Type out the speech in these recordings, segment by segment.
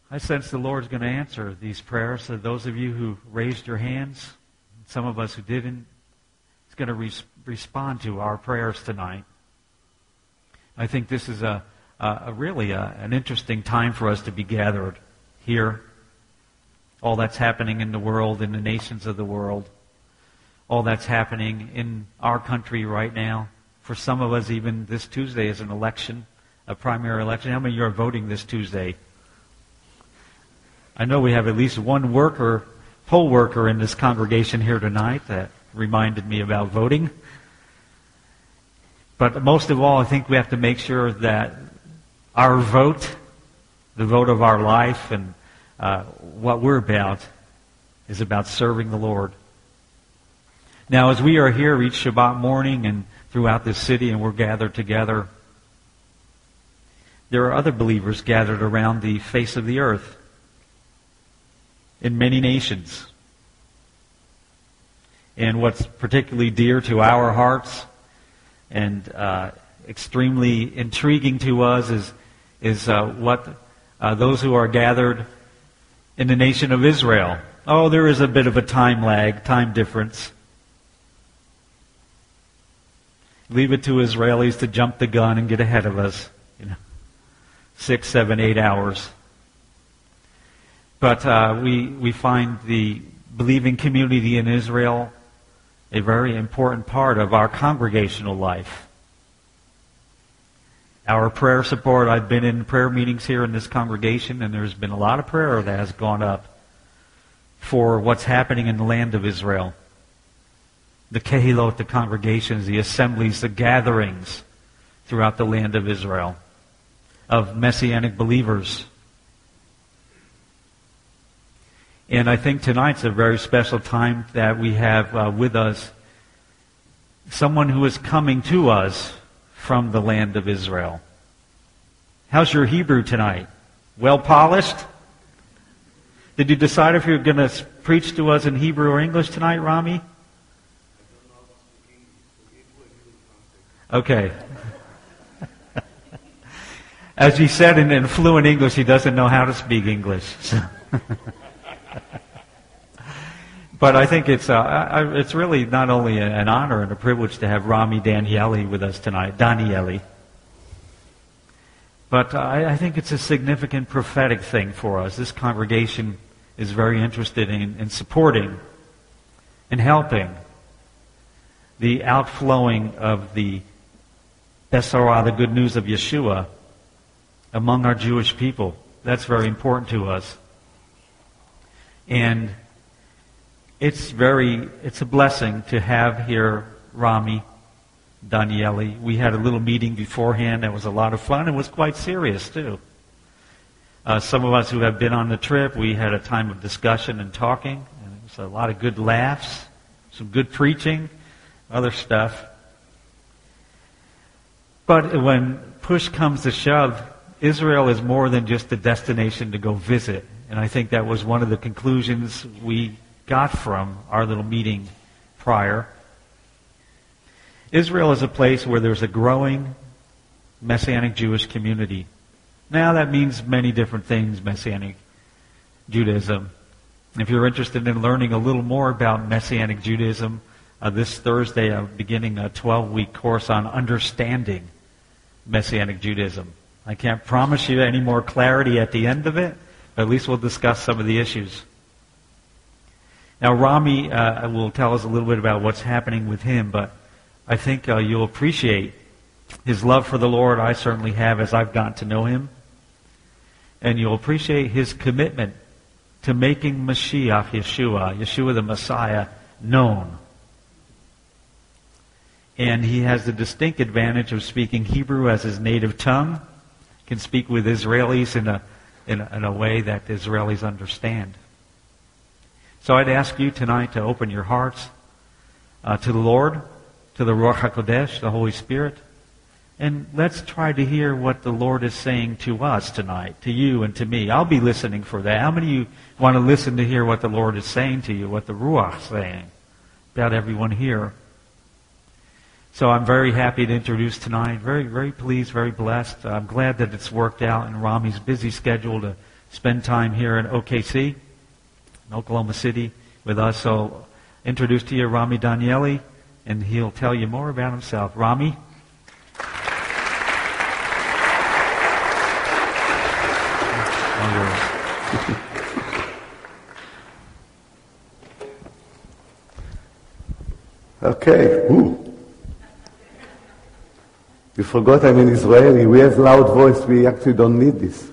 I sense the Lord's going to answer these prayers. So those of you who raised your hands, some of us who didn't, He's going to respond to our prayers tonight. I think this is really an interesting time for us to be gathered here. All that's happening in the world, in the nations of the world. All that's happening in our country right now. For some of us, even this Tuesday is an election, a primary election. How many of you are voting this Tuesday? I know we have at least one poll worker in this congregation here tonight that reminded me about voting. But most of all, I think we have to make sure that our vote, the vote of our life, and what we're about, is about serving the Lord. Now, as we are here each Shabbat morning and throughout this city and we're gathered together, there are other believers gathered around the face of the earth in many nations. And what's particularly dear to our hearts and extremely intriguing to us is what those who are gathered in the nation of Israel. Oh, there is a bit of a time lag, time difference. Leave it to Israelis to jump the gun and get ahead of us. 6, 7, 8 hours. But we find the believing community in Israel a very important part of our congregational life. Our prayer support, I've been in prayer meetings here in this congregation, and there's been a lot of prayer that has gone up for what's happening in the land of Israel. The kehilot, the congregations, the assemblies, the gatherings throughout the land of Israel of Messianic believers. And I think tonight's a very special time that we have with us someone who is coming to us from the land of Israel. How's your Hebrew tonight? Well polished? Did you decide if you're going to preach to us in Hebrew or English tonight, Rami? Okay. As he said in fluent English, he doesn't know how to speak English. But I think it's really not only an honor and a privilege to have Rami Danieli with us tonight, Danieli, but I think it's a significant prophetic thing for us. This congregation is very interested in supporting and helping the outflowing of the Besarah, the good news of Yeshua, among our Jewish people. That's very important to us. And it's a blessing to have here Rami Danieli. We had a little meeting beforehand that was a lot of fun. It was quite serious, too. Some of us who have been on the trip, we had a time of discussion and talking. And it was a lot of good laughs, some good preaching, other stuff. But when push comes to shove, Israel is more than just a destination to go visit. And I think that was one of the conclusions we got from our little meeting prior. Israel is a place where there's a growing Messianic Jewish community. Now that means many different things, Messianic Judaism. If you're interested in learning a little more about Messianic Judaism, this Thursday I'm beginning a 12-week course on understanding Messianic Judaism. I can't promise you any more clarity at the end of it, but at least we'll discuss some of the issues. Now, Rami will tell us a little bit about what's happening with him, but I think you'll appreciate his love for the Lord. I certainly have as I've gotten to know him. And you'll appreciate his commitment to making Mashiach, Yeshua the Messiah, known. And he has the distinct advantage of speaking Hebrew as his native tongue. Can speak with Israelis in a way that the Israelis understand. So I'd ask you tonight to open your hearts to the Lord, to the Ruach HaKodesh, the Holy Spirit, and let's try to hear what the Lord is saying to us tonight, to you and to me. I'll be listening for that. How many of you want to listen to hear what the Lord is saying to you, what the Ruach is saying about everyone here? So I'm very happy to introduce tonight. Very, very pleased, very blessed. I'm glad that it's worked out in Rami's busy schedule spend time here in OKC, in Oklahoma City, with us. So introduce to you Rami Danieli, and he'll tell you more about himself. Rami? All yours. Okay. Ooh. You forgot I'm in Israeli. We have loud voice. We actually don't need this.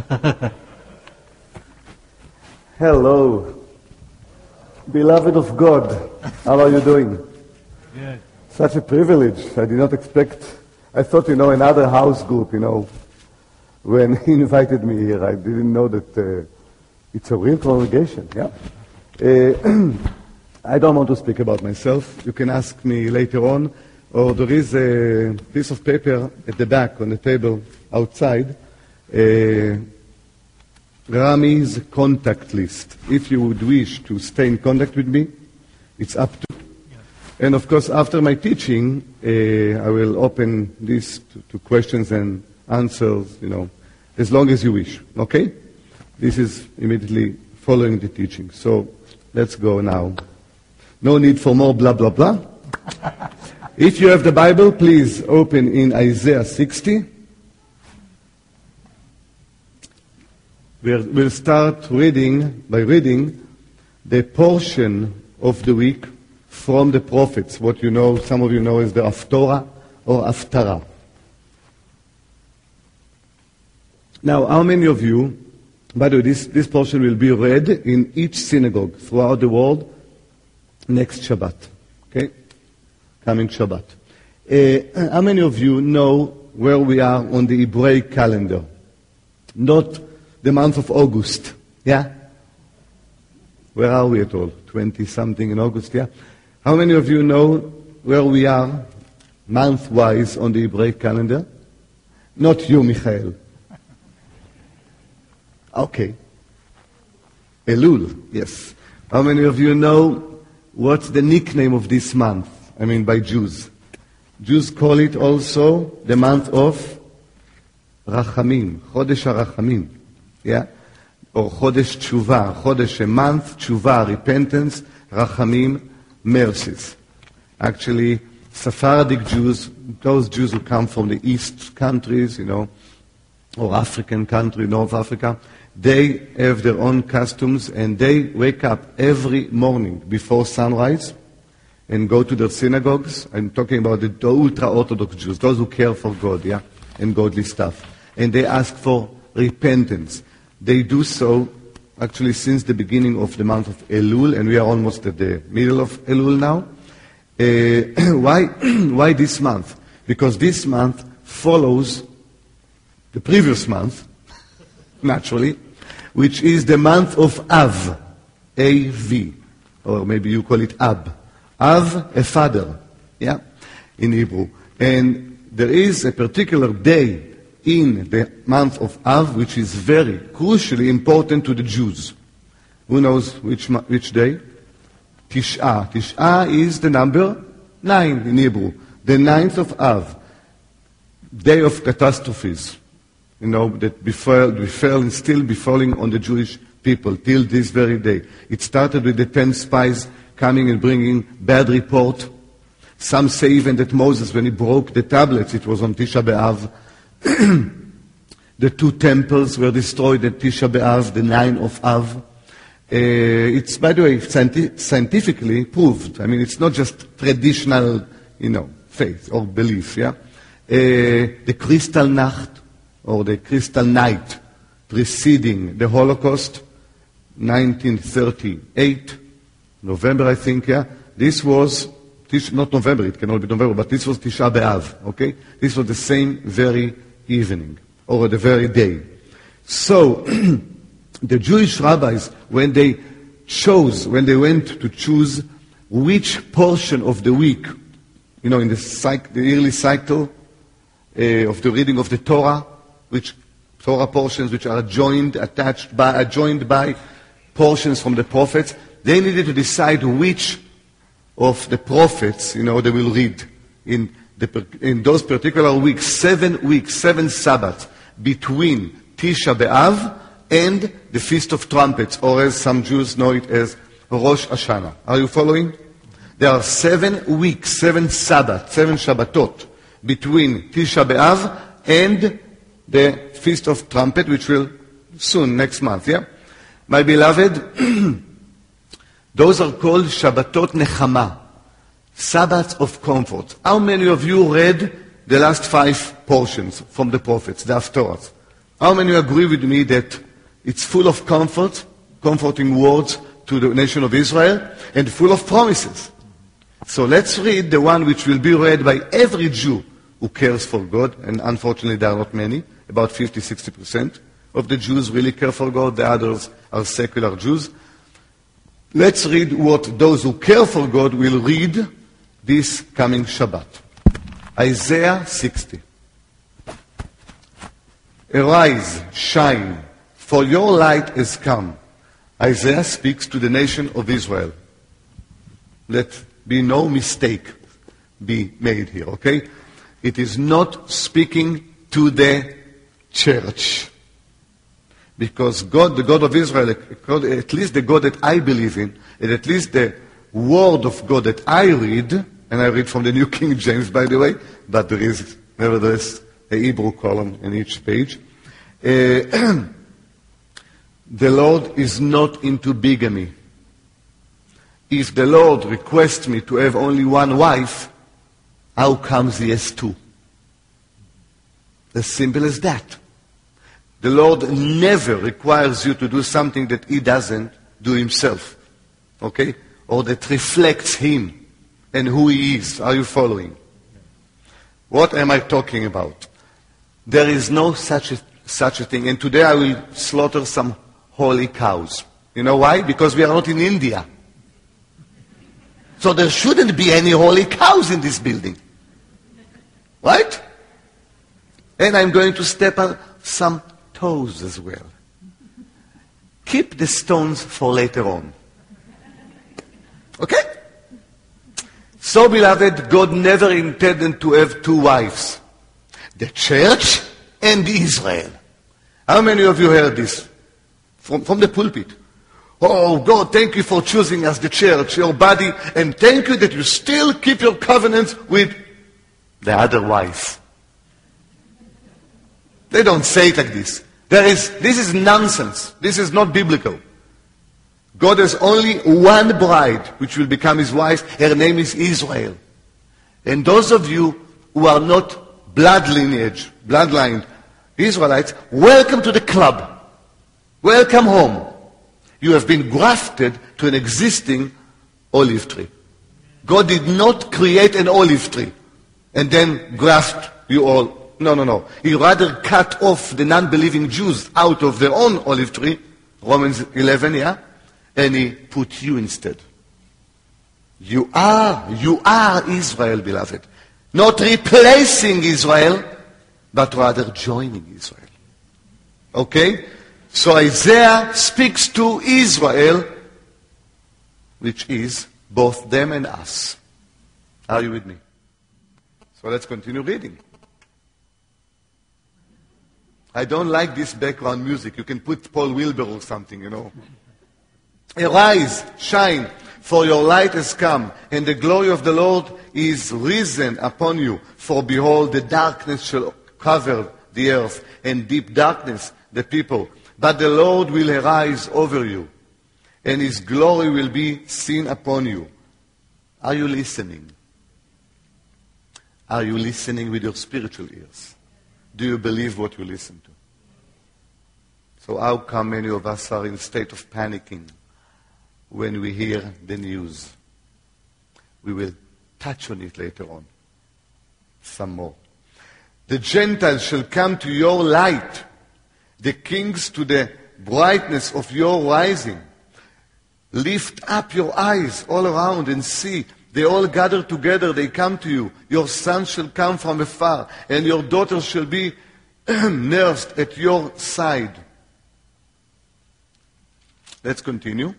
Hello. Beloved of God. How are you doing? Good. Such a privilege. I did not expect. I thought, another house group, when he invited me here. I didn't know that it's a real congregation. Yeah. I don't want to speak about myself. You can ask me later on. Or there is a piece of paper at the back on the table outside. Rami's contact list. If you would wish to stay in contact with me, it's up to you. And of course, after my teaching, I will open this to questions and answers, as long as you wish. Okay? This is immediately following the teaching. So let's go now. No need for more blah, blah, blah. If you have the Bible, please open in Isaiah 60. We'll start by reading the portion of the week from the prophets, what some of you know as the Haftorah or Haftarah. Now, how many of you, by the way, this portion will be read in each synagogue throughout the world next Shabbat. Okay? Coming Shabbat. How many of you know where we are on the Hebraic calendar? Not the month of August. Yeah? Where are we at all? 20-something in August, yeah? How many of you know where we are month-wise on the Hebraic calendar? Not you, Michael. Okay. Elul, yes. How many of you know what's the nickname of this month? By Jews. Jews call it also the month of Rachamim, Chodesh HaRachamim. Yeah? Or Chodesh Tshuva, Chodesh, a month, Tshuva, repentance, Rachamim, mercies. Actually, Sephardic Jews, those Jews who come from the East countries, or African country, North Africa, they have their own customs and they wake up every morning before sunrise and go to their synagogues. I'm talking about the ultra-Orthodox Jews, those who care for God, yeah, and godly stuff. And they ask for repentance. They do so actually since the beginning of the month of Elul, and we are almost at the middle of Elul now. Why this month? Because this month follows the previous month, naturally, which is the month of Av, A-V, or maybe you call it Ab. Av, a father, yeah, in Hebrew. And there is a particular day in the month of Av which is very crucially important to the Jews. Who knows which day? Tish'ah. Tish'ah is the number 9 in Hebrew. The 9th of Av. Day of catastrophes. That befell and still befalling on the Jewish people till this very day. It started with the 10 spies coming and bringing bad report. Some say even that Moses, when he broke the tablets, it was on Tisha B'Av. The 2 temples were destroyed at Tisha B'Av, the 9 of Av. It's, by the way, scientifically proved. It's not just traditional, faith or belief, yeah? The Kristallnacht, or the Crystal Night, preceding the Holocaust, 1938, November, I think, yeah? This was, not November, it cannot be November, but this was Tisha B'Av, okay? This was the same very evening, or the very day. So, the Jewish rabbis, when they went to choose which portion of the week, in the yearly cycle of the reading of the Torah, which Torah portions which are joined by portions from the prophets, they needed to decide which of the prophets, they will read in those particular weeks, 7 weeks, 7 Sabbaths between Tisha B'Av and the Feast of Trumpets, or as some Jews know it as Rosh Hashanah. Are you following? There are 7 weeks, 7 Sabbath, 7 Shabbatot between Tisha B'Av and the Feast of Trumpet, which will soon, next month, yeah? My beloved, those are called Shabbatot Nechama, Sabbaths of comfort. How many of you read the last 5 portions from the prophets, the Haftorahs? How many agree with me that it's full of comfort, comforting words to the nation of Israel, and full of promises? So let's read the one which will be read by every Jew who cares for God, and unfortunately there are not many, about 50-60% of the Jews really care for God, the others are secular Jews. Let's read what those who care for God will read this coming Shabbat. Isaiah 60. Arise, shine, for your light has come. Isaiah speaks to the nation of Israel. Let be no mistake be made here, okay? It is not speaking to the church. Because God, the God of Israel, at least the God that I believe in, and at least the word of God that I read, and I read from the New King James, by the way, but there is nevertheless a Hebrew column in each page. The Lord is not into bigamy. If the Lord requests me to have only one wife, how comes he has 2? As simple as that. The Lord never requires you to do something that he doesn't do himself. Okay? Or that reflects him and who he is. Are you following? What am I talking about? There is no such a thing. And today I will slaughter some holy cows. You know why? Because we are not in India. So there shouldn't be any holy cows in this building. Right? And I'm going to step on some toes as well. Keep the stones for later on. Okay? So, beloved, God never intended to have 2 wives. The church and Israel. How many of you heard this? From the pulpit. Oh, God, thank you for choosing us, the church, your body, and thank you that you still keep your covenants with the other wife. They don't say it like this. This is nonsense. This is not biblical. God has only one bride, which will become his wife. Her name is Israel. And those of you who are not bloodline Israelites, welcome to the club. Welcome home. You have been grafted to an existing olive tree. God did not create an olive tree and then graft you all. No. He rather cut off the non-believing Jews out of their own olive tree, Romans 11, yeah? And he put you instead. You are Israel, beloved. Not replacing Israel, but rather joining Israel. Okay? So Isaiah speaks to Israel, which is both them and us. Are you with me? So let's continue reading. I don't like this background music. You can put Paul Wilbur or something, you know. Arise, shine, for your light has come, and the glory of the Lord is risen upon you. For behold, the darkness shall cover the earth, and deep darkness the people. But the Lord will arise over you, and his glory will be seen upon you. Are you listening? Are you listening with your spiritual ears? Do you believe what you listen to? So how come many of us are in a state of panicking when we hear the news? We will touch on it later on. Some more. The Gentiles shall come to your light, the kings to the brightness of your rising. Lift up your eyes all around and see. They all gather together, they come to you. Your sons shall come from afar, and your daughters shall be nursed at your side. Let's continue.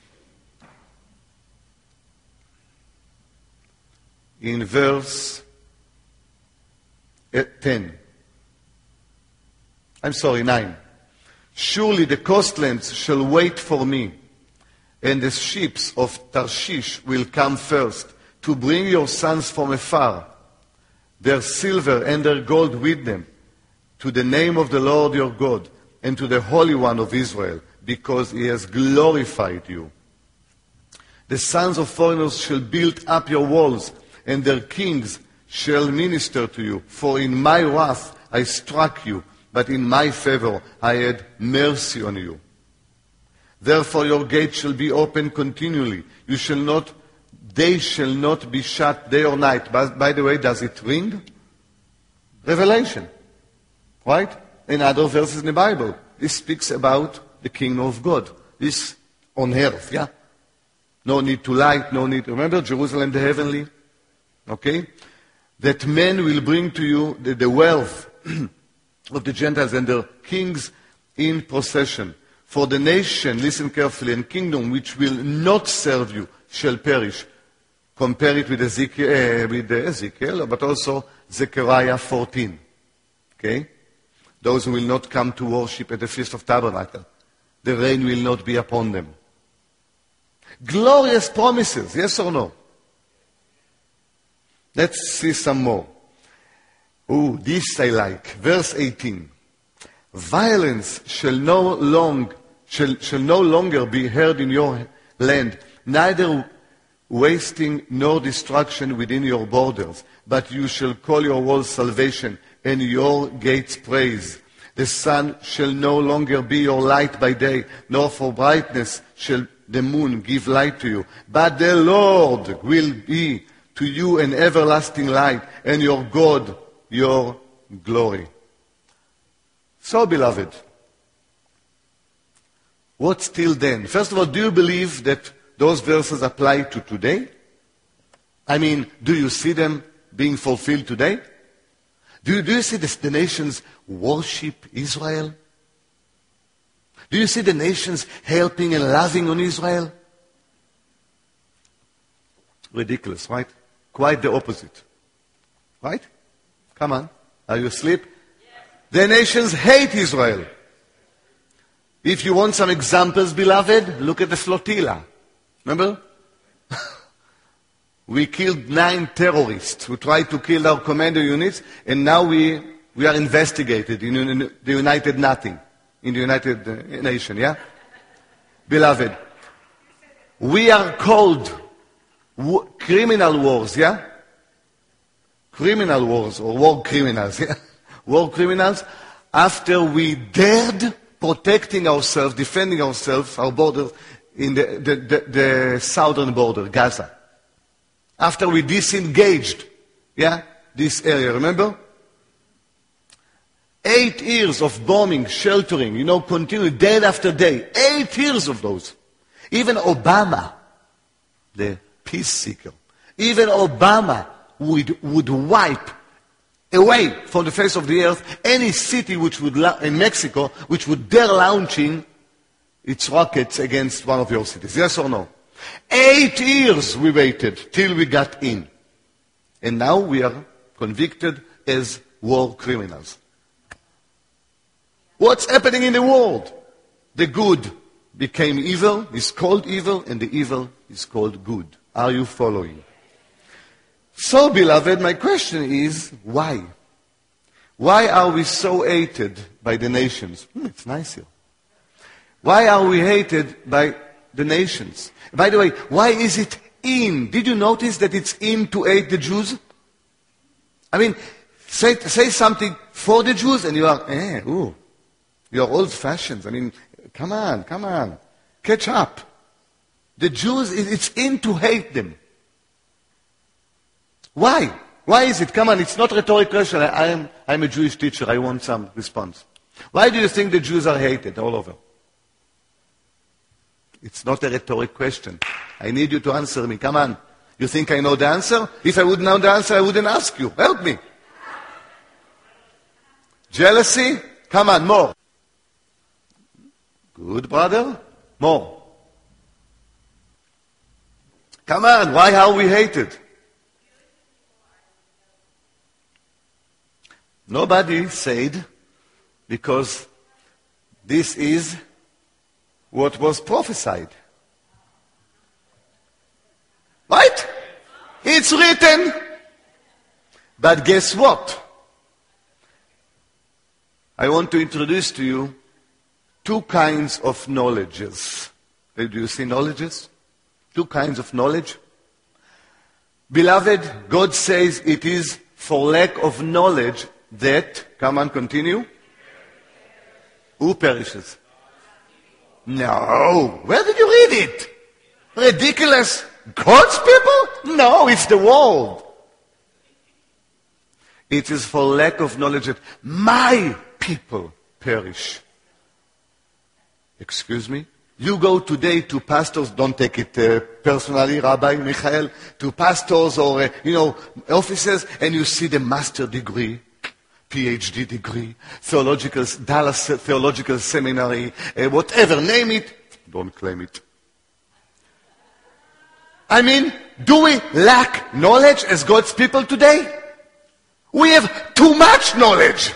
In verse 9. Surely the coastlands shall wait for me, and the ships of Tarshish will come first, to bring your sons from afar, their silver and their gold with them, to the name of the Lord your God, and to the Holy One of Israel, because he has glorified you. The sons of foreigners shall build up your walls, and their kings shall minister to you. For in my wrath I struck you, but in my favor I had mercy on you. Therefore your gates shall be open continually. They shall not be shut day or night. By the way, does it ring? Revelation. Right? In other verses in the Bible. This speaks about the kingdom of God. This on earth, yeah? No need to light, no need. Remember Jerusalem the heavenly? Okay? That men will bring to you the wealth of the Gentiles and their kings in procession. For the nation, listen carefully, and kingdom which will not serve you shall perish. Compare it with Ezekiel, but also Zechariah 14. Okay? Those who will not come to worship at the Feast of Tabernacle. The rain will not be upon them. Glorious promises, yes or no? Let's see some more. Oh, this I like. Verse 18. Violence shall no longer be heard in your land, neither wasting nor destruction within your borders, but you shall call your walls salvation and your gates praise. The sun shall no longer be your light by day, nor for brightness shall the moon give light to you. But the Lord will be to you an everlasting light, and your God your glory. So, beloved, what's till then? First of all, do you believe that those verses apply to today? I mean, do you see them being fulfilled today? Do you see the nations worship Israel? Do you see the nations helping and loving on Israel? Ridiculous, right? Quite the opposite. Right? Come on. Are you asleep? Yes. The nations hate Israel. If you want some examples, beloved, look at the flotilla. Remember? We killed 9 terrorists who tried to kill our commando units, and now we are investigated in the United Nothing, in the United Nations, yeah? Beloved, we are called criminal wars, yeah? Criminal wars, or war criminals, yeah? War criminals, after we dared protecting ourselves, defending ourselves, our borders, in the southern border, Gaza. After we disengaged, yeah, this area, remember? 8 years of bombing, sheltering, continue day after day. 8 years of those. Even Obama, the peace seeker, even Obama would wipe away from the face of the earth any city in Mexico which would dare launching its rockets against one of your cities. Yes or no? 8 years we waited till we got in. And now we are convicted as war criminals. What's happening in the world? The good became evil, is called evil, and the evil is called good. Are you following? So, beloved, my question is, why? Why are we so hated by the nations? It's nice here. Why are we hated by the nations? By the way, why is it in? Did you notice that it's in to hate the Jews? I mean, say something for the Jews and you are, you're old-fashioned. I mean, come on. Catch up. The Jews, it's in to hate them. Why? Why is it? Come on, it's not a rhetorical question. I'm a Jewish teacher. I want some response. Why do you think the Jews are hated all over? It's not a rhetorical question. I need you to answer me. Come on. You think I know the answer? If I would know the answer, I wouldn't ask you. Help me. Jealousy? Come on, more. Good, brother. More. Come on, why are we hated? Nobody said because This is what was prophesied. Right? It's written. But guess what? I want to introduce to you two kinds of knowledges. Do you see knowledges? Two kinds of knowledge. Beloved, God says it is for lack of knowledge that, come on, continue. Who perishes? No. Where did you read it? Ridiculous. God's people? No, it's the world. It is for lack of knowledge that my people perish. Excuse me? You go today to pastors, don't take it personally, Rabbi Michael, to pastors or, offices, and you see the master degree, PhD degree, Dallas Theological Seminary, whatever, name it, don't claim it. I mean, do we lack knowledge as God's people today? We have too much knowledge.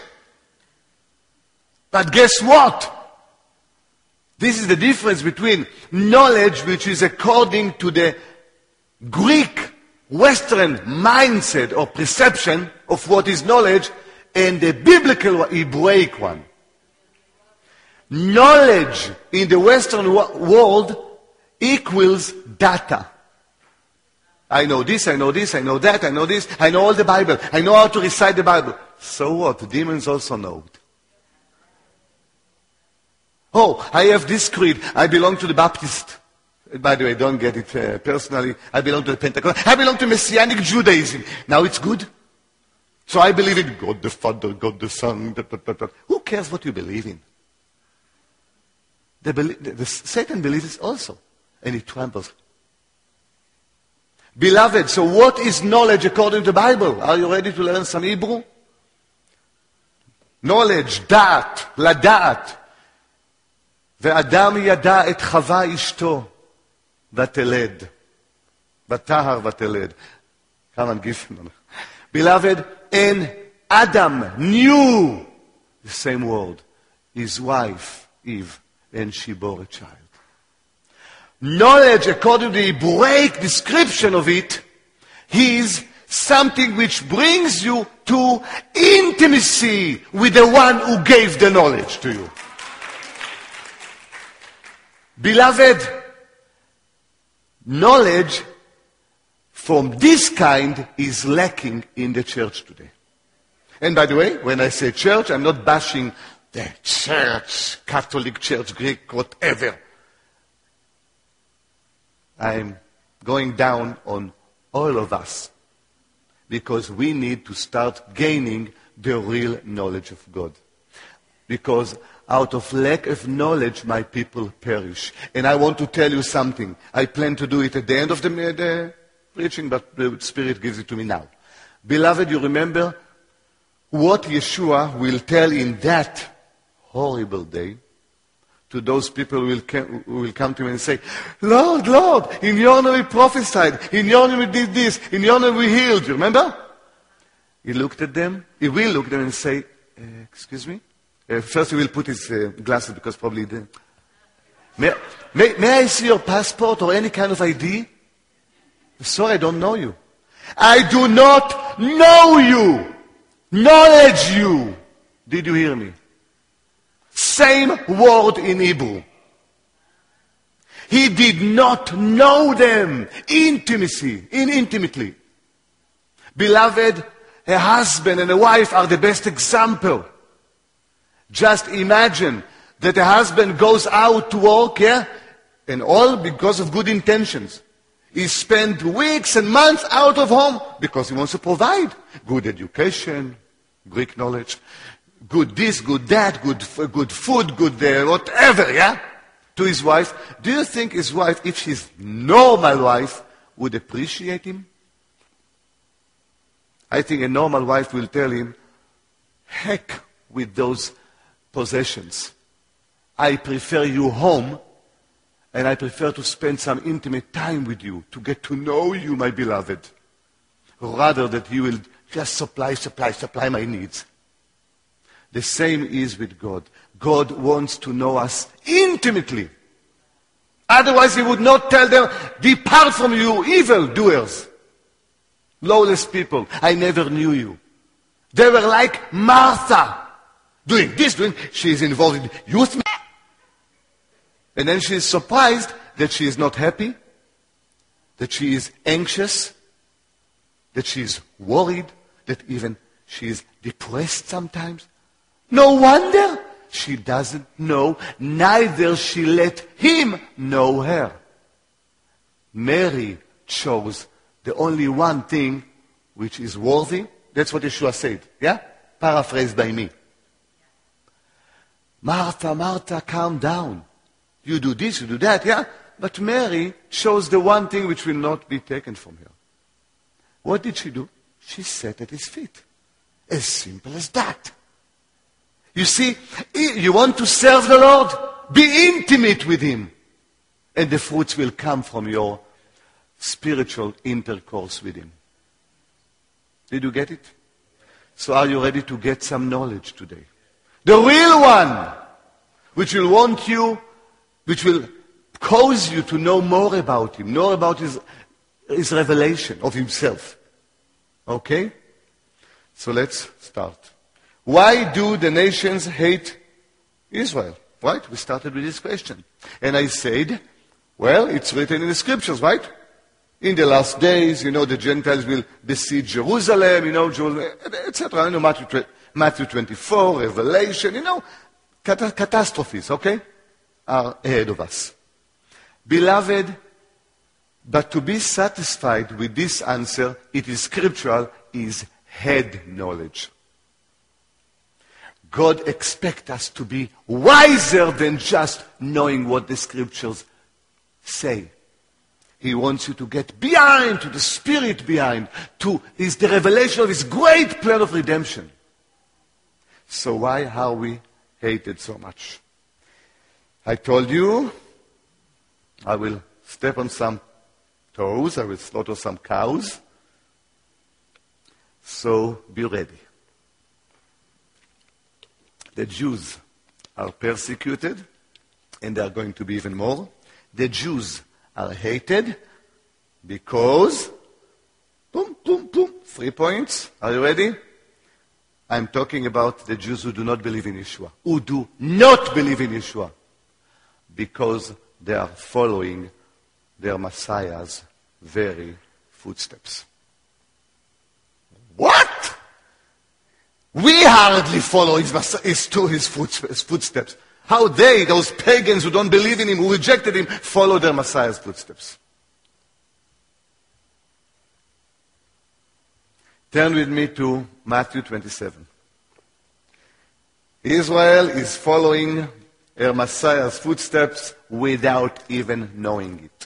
But guess what? This is the difference between knowledge which is according to the Greek Western mindset or perception of what is knowledge and the biblical Hebraic one. Knowledge in the Western world equals data. I know this, I know this, I know that, I know this, I know all the Bible, I know how to recite the Bible. So what? The demons also know it. Oh, I have this creed. I belong to the Baptist. By the way, don't get it personally. I belong to the Pentecost. I belong to Messianic Judaism. Now it's good. So I believe in God the Father, God the Son. Who cares what you believe in? Satan believes it also. And he trembles. Beloved, so what is knowledge according to the Bible? Are you ready to learn some Hebrew? Knowledge, dat, ladat. ואדם ידע את חווה אשתו ותלד. ותהר ותלד. Come on, give him. Beloved, and Adam knew the same word. His wife, Eve, and she bore a child. Knowledge, according to the Hebraic description of it, is something which brings you to intimacy with the one who gave the knowledge to you. Beloved, knowledge from this kind is lacking in the church today. And by the way, when I say church, I'm not bashing the church, Catholic Church, Greek, whatever. I'm going down on all of us because we need to start gaining the real knowledge of God. Because out of lack of knowledge, my people perish. And I want to tell you something. I plan to do it at the end of the preaching, but the Spirit gives it to me now. Beloved, you remember what Yeshua will tell in that horrible day to those people who will come to him and say, Lord, Lord, in your name we prophesied, in your name we did this, in your name we healed. You remember? He looked at them. He will look at them and say, excuse me? First he will put his glasses because probably he didn't. May I see your passport or any kind of ID? Sorry, I don't know you. I do not know you. Knowledge you. Did you hear me? Same word in Hebrew. He did not know them. Intimately. Beloved, a husband and a wife are the best example. Just imagine that a husband goes out to work, and all because of good intentions. He spent weeks and months out of home because he wants to provide good education, Greek knowledge, good this, good that, good food, good whatever, to his wife. Do you think his wife, if she's normal wife, would appreciate him? I think a normal wife will tell him, heck with those possessions. I prefer you home, and I prefer to spend some intimate time with you, to get to know you, my beloved, rather that you will just supply my needs. The same is with God. God wants to know us intimately. Otherwise he would not tell them, depart from you, evil doers, lawless people. I never knew you. They were like Martha, doing this, she is involved in youth. And then she is surprised that she is not happy, that she is anxious, that she is worried, that even she is depressed sometimes. No wonder she doesn't know, neither she let him know her. Mary chose the only one thing which is worthy. That's what Yeshua said, yeah? Paraphrased by me. Martha, Martha, calm down. You do this, you do that, yeah? But Mary chose the one thing which will not be taken from her. What did she do? She sat at his feet. As simple as that. You see, you want to serve the Lord? Be intimate with him. And the fruits will come from your spiritual intercourse with him. Did you get it? So are you ready to get some knowledge today? The real one, which will want you, which will cause you to know more about him, know about his revelation of himself. Okay? So let's start. Why do the nations hate Israel? Right? We started with this question. And I said, well, it's written in the scriptures, right? In the last days, the Gentiles will besiege Jerusalem, etc. Matthew 24, Revelation, catastrophes, okay, are ahead of us. Beloved, but to be satisfied with this answer, it is scriptural, is head knowledge. God expects us to be wiser than just knowing what the scriptures say. He wants you to get behind, to the spirit behind, to the revelation of his great plan of redemption. So why are we hated so much? I told you, I will step on some toes, I will slaughter some cows. So be ready. The Jews are persecuted, and they are going to be even more. The Jews are hated because, 3 points. Are you ready? I'm talking about the Jews who do not believe in Yeshua. Who do not believe in Yeshua. Because they are following their Messiah's very footsteps. What? We hardly follow his footsteps. How they, those pagans who don't believe in him, who rejected him, follow their Messiah's footsteps. Turn with me to Matthew 27. Israel is following her Messiah's footsteps without even knowing it.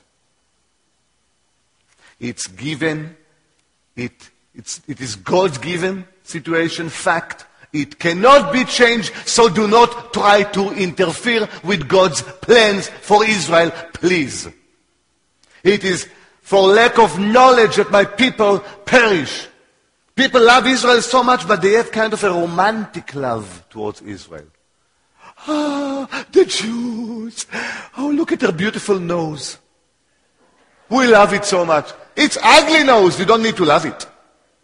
It's given, it is God's given situation, fact. It cannot be changed, so do not try to interfere with God's plans for Israel, please. It is for lack of knowledge that my people perish. People love Israel so much, but they have kind of a romantic love towards Israel. Ah, the Jews. Oh, look at their beautiful nose. We love it so much. It's ugly nose. You don't need to love it.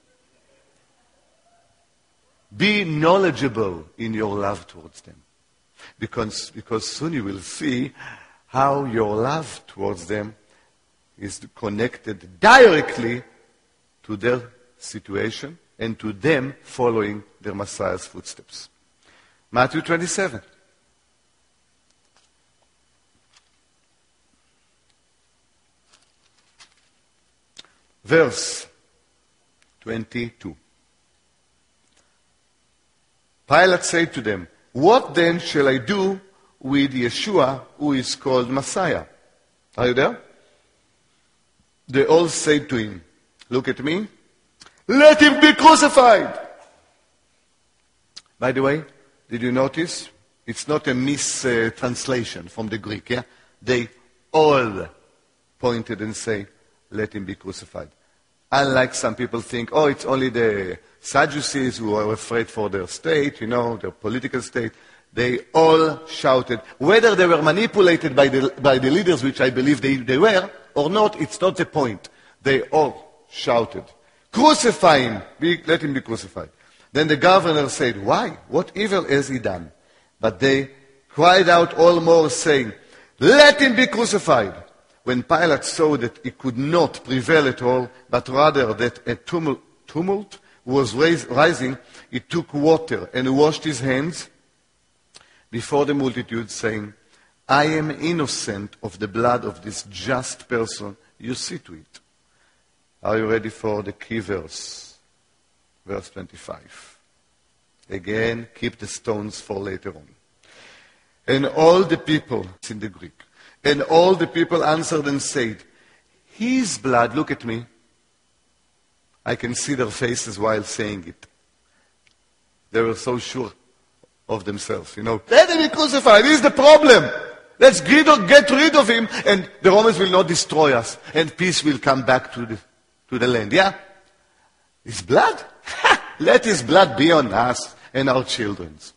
Be knowledgeable in your love towards them. Because soon you will see how your love towards them is connected directly to their situation and to them following their Messiah's footsteps. Matthew 27. Verse 22. Pilate said to them, "What then shall I do with Yeshua, who is called Messiah?" Are you there? They all said to him, "Look at me. Let him be crucified." By the way, did you notice? It's not a mistranslation from the Greek. Yeah? They all pointed and say, "Let him be crucified." Unlike some people think, oh, it's only the Sadducees who are afraid for their state, their political state. They all shouted. Whether they were manipulated by the leaders, which I believe they were, or not, it's not the point. They all shouted, "Crucify him! Let him be crucified." Then the governor said, "Why? What evil has he done?" But they cried out all more, saying, "Let him be crucified." When Pilate saw that he could not prevail at all, but rather that a tumult was rising, he took water and washed his hands before the multitude, saying, "I am innocent of the blood of this just person. You see to it." Are you ready for the key verse? Verse 25. Again, keep the stones for later on. And all the people, it's in the Greek, and all the people answered and said, "His blood," look at me. I can see their faces while saying it. They were so sure of themselves, Let him be crucified. He's the problem. Let's get rid of him, and the Romans will not destroy us, and peace will come back to the land. Yeah? His blood? Let his blood be on us and our children's.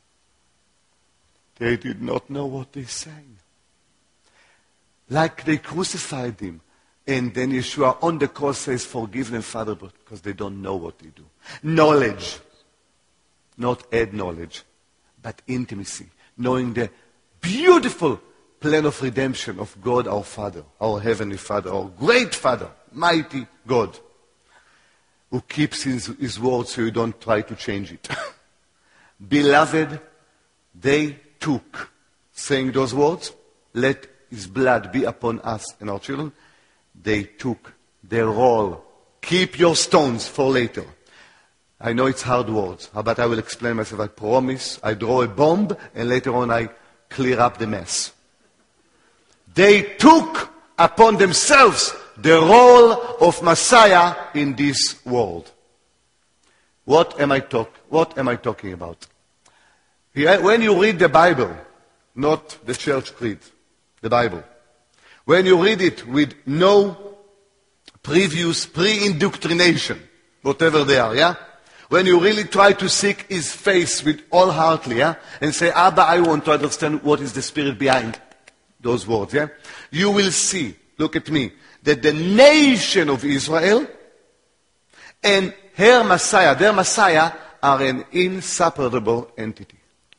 They did not know what they sang. Like they crucified him, and then Yeshua on the cross says, "Forgive them, Father," because they don't know what they do. Knowledge. Not add knowledge, but intimacy. Knowing the beautiful plan of redemption of God our Father, our Heavenly Father, our great Father, mighty God, who keeps his word so you don't try to change it. Beloved, they took, saying those words, "Let his blood be upon us and our children." They took their role. Keep your stones for later. I know it's hard words, but I will explain myself. I promise. I draw a bomb, and later on I clear up the mess. They took upon themselves the role of Messiah in this world. What am I talking about? When you read the Bible, not the church creed, the Bible, when you read it with no previous pre-indoctrination, whatever they are, yeah? When you really try to seek his face with all heartily, yeah? And say, "Abba, I want to understand what is the spirit behind those words, yeah?" You will see, look at me, that the nation of Israel and their Messiah, are an inseparable entity.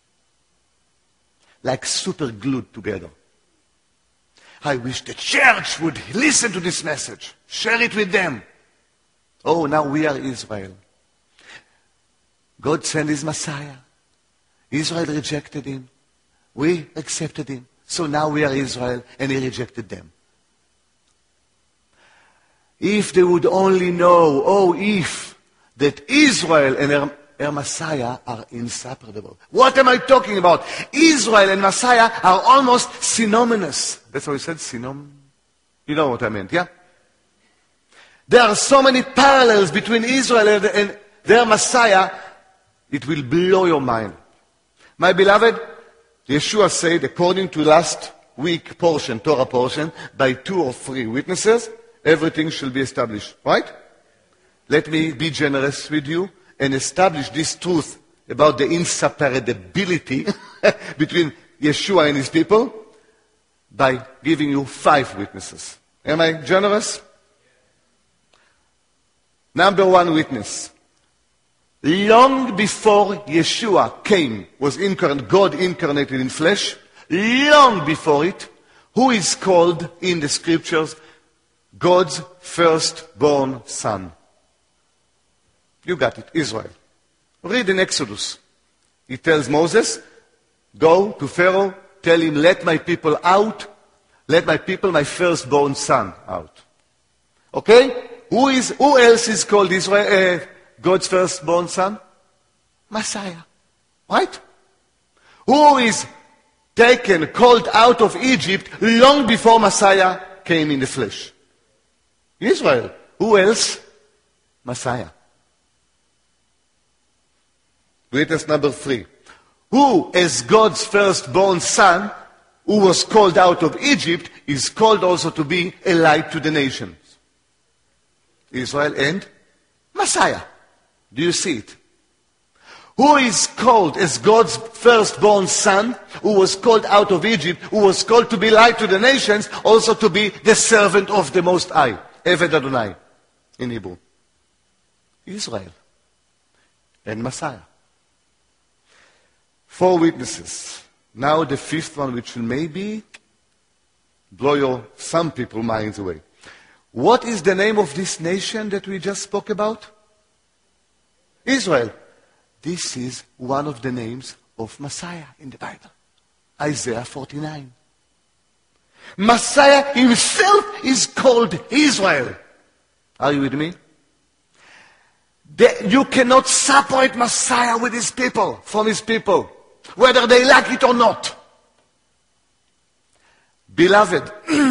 Like super glued together. I wish the church would listen to this message. Share it with them. Oh, now we are Israel. God sent his Messiah. Israel rejected him. We accepted him. So now we are Israel, and he rejected them. If they would only know, that Israel and her Messiah are inseparable. What am I talking about? Israel and Messiah are almost synonymous. That's why we said You know what I meant, yeah? There are so many parallels between Israel and their Messiah, it will blow your mind. My beloved, Yeshua said, according to last week Torah portion, by 2 or 3 witnesses, everything shall be established. Right? Let me be generous with you and establish this truth about the inseparability between Yeshua and his people by giving you 5 witnesses. Am I generous? Number 1 witness. Long before Yeshua came, was incarnate, God incarnated in flesh, long before it, who is called in the scriptures God's firstborn son? You got it, Israel. Read in Exodus. He tells Moses, go to Pharaoh, tell him, let my people out, let my people, my firstborn son, out. Okay? Who else is called Israel, God's firstborn son? Messiah. Right? Who is taken, called out of Egypt long before Messiah came in the flesh? Israel. Who else? Messiah. Witness number 3. Who, as God's firstborn son, who was called out of Egypt, is called also to be a light to the nations? Israel and Messiah. Do you see it? Who is called as God's firstborn son, who was called out of Egypt, who was called to be light to the nations, also to be the servant of the Most High, Eved Adonai in Hebrew. Israel and Messiah. 4 witnesses. Now the 5th one, which will maybe blow some people's minds away. What is the name of this nation that we just spoke about? Israel. This is one of the names of Messiah in the Bible. Isaiah 49. Messiah himself is called Israel. Are you with me? You cannot separate Messiah with his people, from his people, whether they like it or not. Beloved,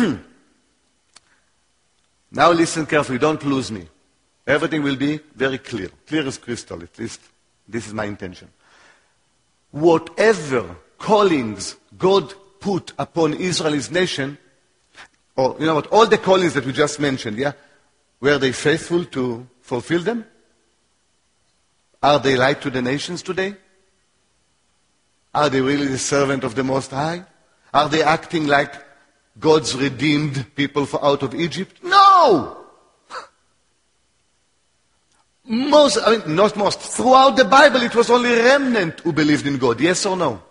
now listen carefully, don't lose me. Everything will be very clear, clear as crystal, at least this is my intention. Whatever callings God put upon Israel's nation, or you know what, all the callings that we just mentioned, yeah, were they faithful to fulfill them? Are they light to the nations today? Are they really the servant of the Most High? Are they acting like God's redeemed people out of Egypt? No! Not most. Throughout the Bible, it was only a remnant who believed in God. Yes or no?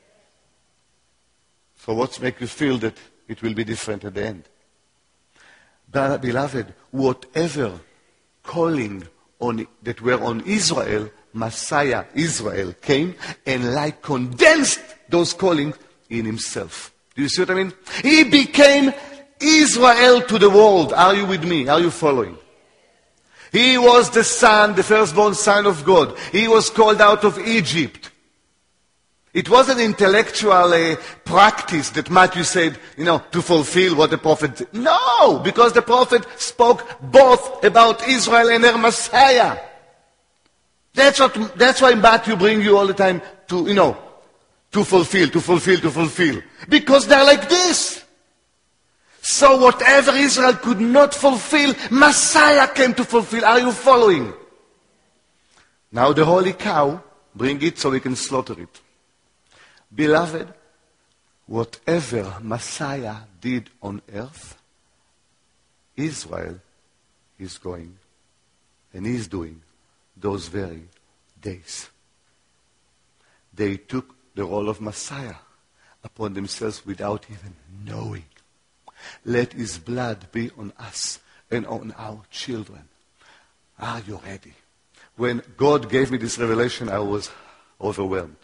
So what makes you feel that it will be different at the end? Beloved, whatever calling that were on Israel, Messiah, Israel, came and condensed those callings in himself. Do you see what I mean? He became Israel to the world. Are you with me? Are you following? He was the son, the firstborn son of God. He was called out of Egypt. It was an intellectual practice that Matthew said, to fulfill what the prophet said. No, because the prophet spoke both about Israel and their Messiah. That's why Matthew brings you all the time to fulfill. Because they're like this. So whatever Israel could not fulfill, Messiah came to fulfill. Are you following? Now the holy cow, bring it so we can slaughter it. Beloved, whatever Messiah did on earth, Israel is going and is doing those very days. They took the role of Messiah upon themselves without even knowing. Let his blood be on us and on our children. Are you ready? When God gave me this revelation, I was overwhelmed.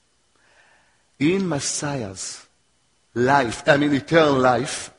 In Messiah's life, eternal life,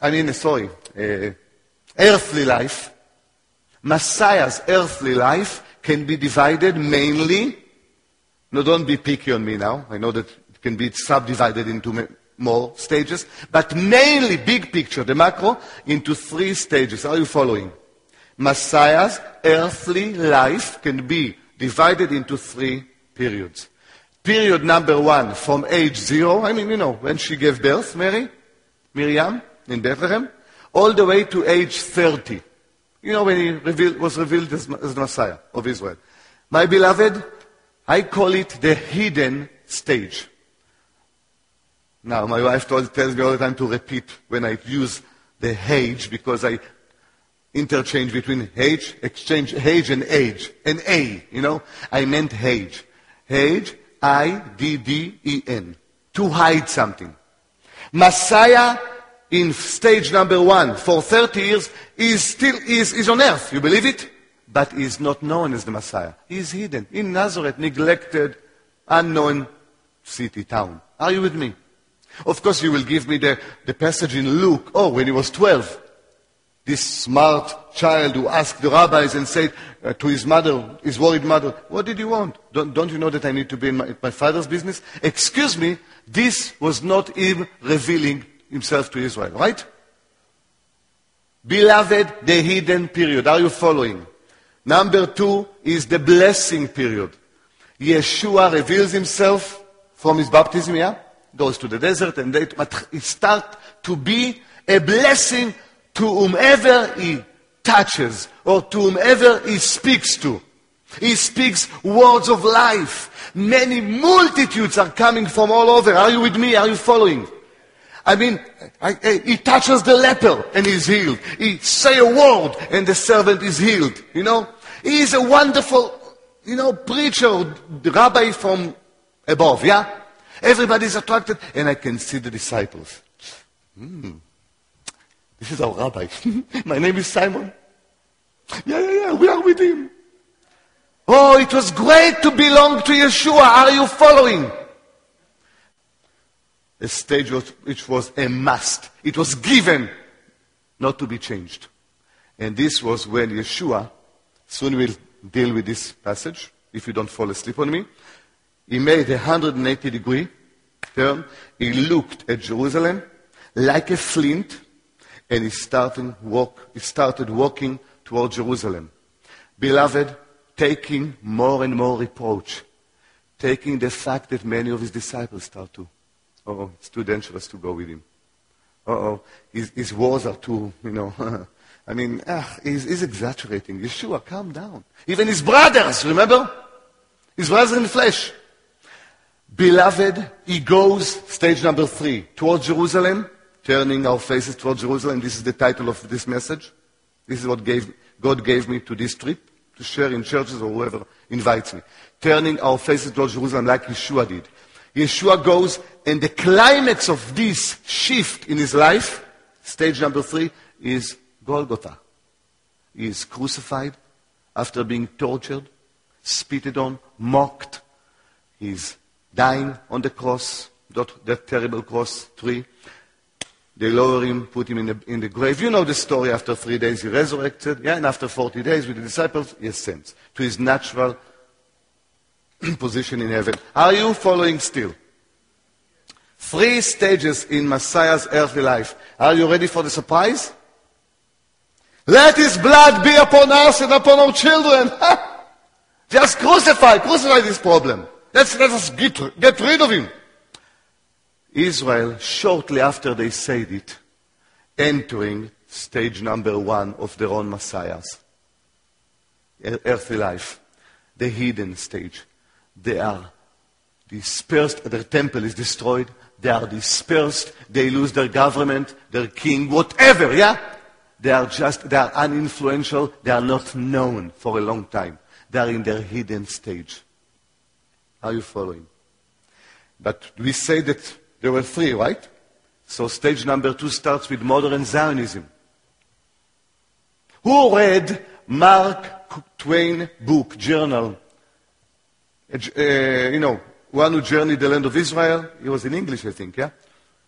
earthly life, Messiah's earthly life can be divided mainly, no, don't be picky on me now, I know that it can be subdivided into more stages, but mainly, big picture, the macro, into 3 stages. Are you following? Messiah's earthly life can be divided into 3 periods. Period number 1, from age 0, when she gave birth, Miriam, in Bethlehem, all the way to age 30. When he was revealed as the Messiah of Israel. My beloved, I call it the hidden stage. Now, my wife tells me all the time to repeat when I use the age, because I interchange between exchange age and age. And A, I meant age. Age, I-D-D-E-N. To hide something. Messiah, in stage number 1, for 30 years, is on earth. You believe it? But is not known as the Messiah. He is hidden. In Nazareth, neglected, unknown city, town. Are you with me? Of course, you will give me the passage in Luke. Oh, when he was 12. This smart child who asked the rabbis and said to his mother, his worried mother, what did you want? Don't you know that I need to be in my father's business? Excuse me, this was not him revealing himself to Israel, right? Beloved, the hidden period. Are you following? Number 2 is the blessing period. Yeshua reveals himself from his baptism, goes to the desert, but he starts to be a blessing to whomever he touches or to whomever he speaks to. He speaks words of life. Many multitudes are coming from all over. Are you with me? Are you following? I mean, he touches the leper and he's healed. He say a word and the servant is healed. You know, he is a wonderful, preacher, rabbi from above. Yeah, everybody's attracted, and I can see the disciples. This is our rabbi. My name is Simon. Yeah, we are with him. Oh, it was great to belong to Yeshua. Are you following? A stage which was a must. It was given, not to be changed. And this was when Yeshua, soon we'll deal with this passage, if you don't fall asleep on me. He made a 180-degree turn. He looked at Jerusalem like a flint, and he started walking toward Jerusalem. Beloved, taking more and more reproach, taking the fact that many of his disciples start to. It's too dangerous to go with him. His words are too, I mean, he's exaggerating. Yeshua, calm down. Even his brothers, remember? His brothers in the flesh. Beloved, he goes, stage number 3, towards Jerusalem, turning our faces towards Jerusalem. This is the title of this message. This is what God gave me to this trip, to share in churches or whoever invites me. Turning our faces towards Jerusalem like Yeshua did. Yeshua goes, and the climax of this shift in his life, stage number 3, is Golgotha. He is crucified after being tortured, spitted on, mocked. He's dying on the cross, that terrible cross tree. They lower him, put him in the grave. You know the story. After 3 days he resurrected. And after 40 days with the disciples, he ascends to his natural position in heaven. Are you following still? 3 stages in Messiah's earthly life. Are you ready for the surprise? Let his blood be upon us and upon our children. Just crucify this problem. Let us get rid of him. Israel, shortly after they said it, entering stage number 1 of their own Messiah's earthly life, the hidden stage. They are dispersed, their temple is destroyed, they are dispersed, they lose their government, their king, whatever, yeah? They are uninfluential, they are not known for a long time. They are in their hidden stage. Are you following? But we say that there were 3, right? So stage number 2 starts with modern Zionism. Who read Mark Twain book, journal? One who journeyed the land of Israel. He was in English, I think, yeah?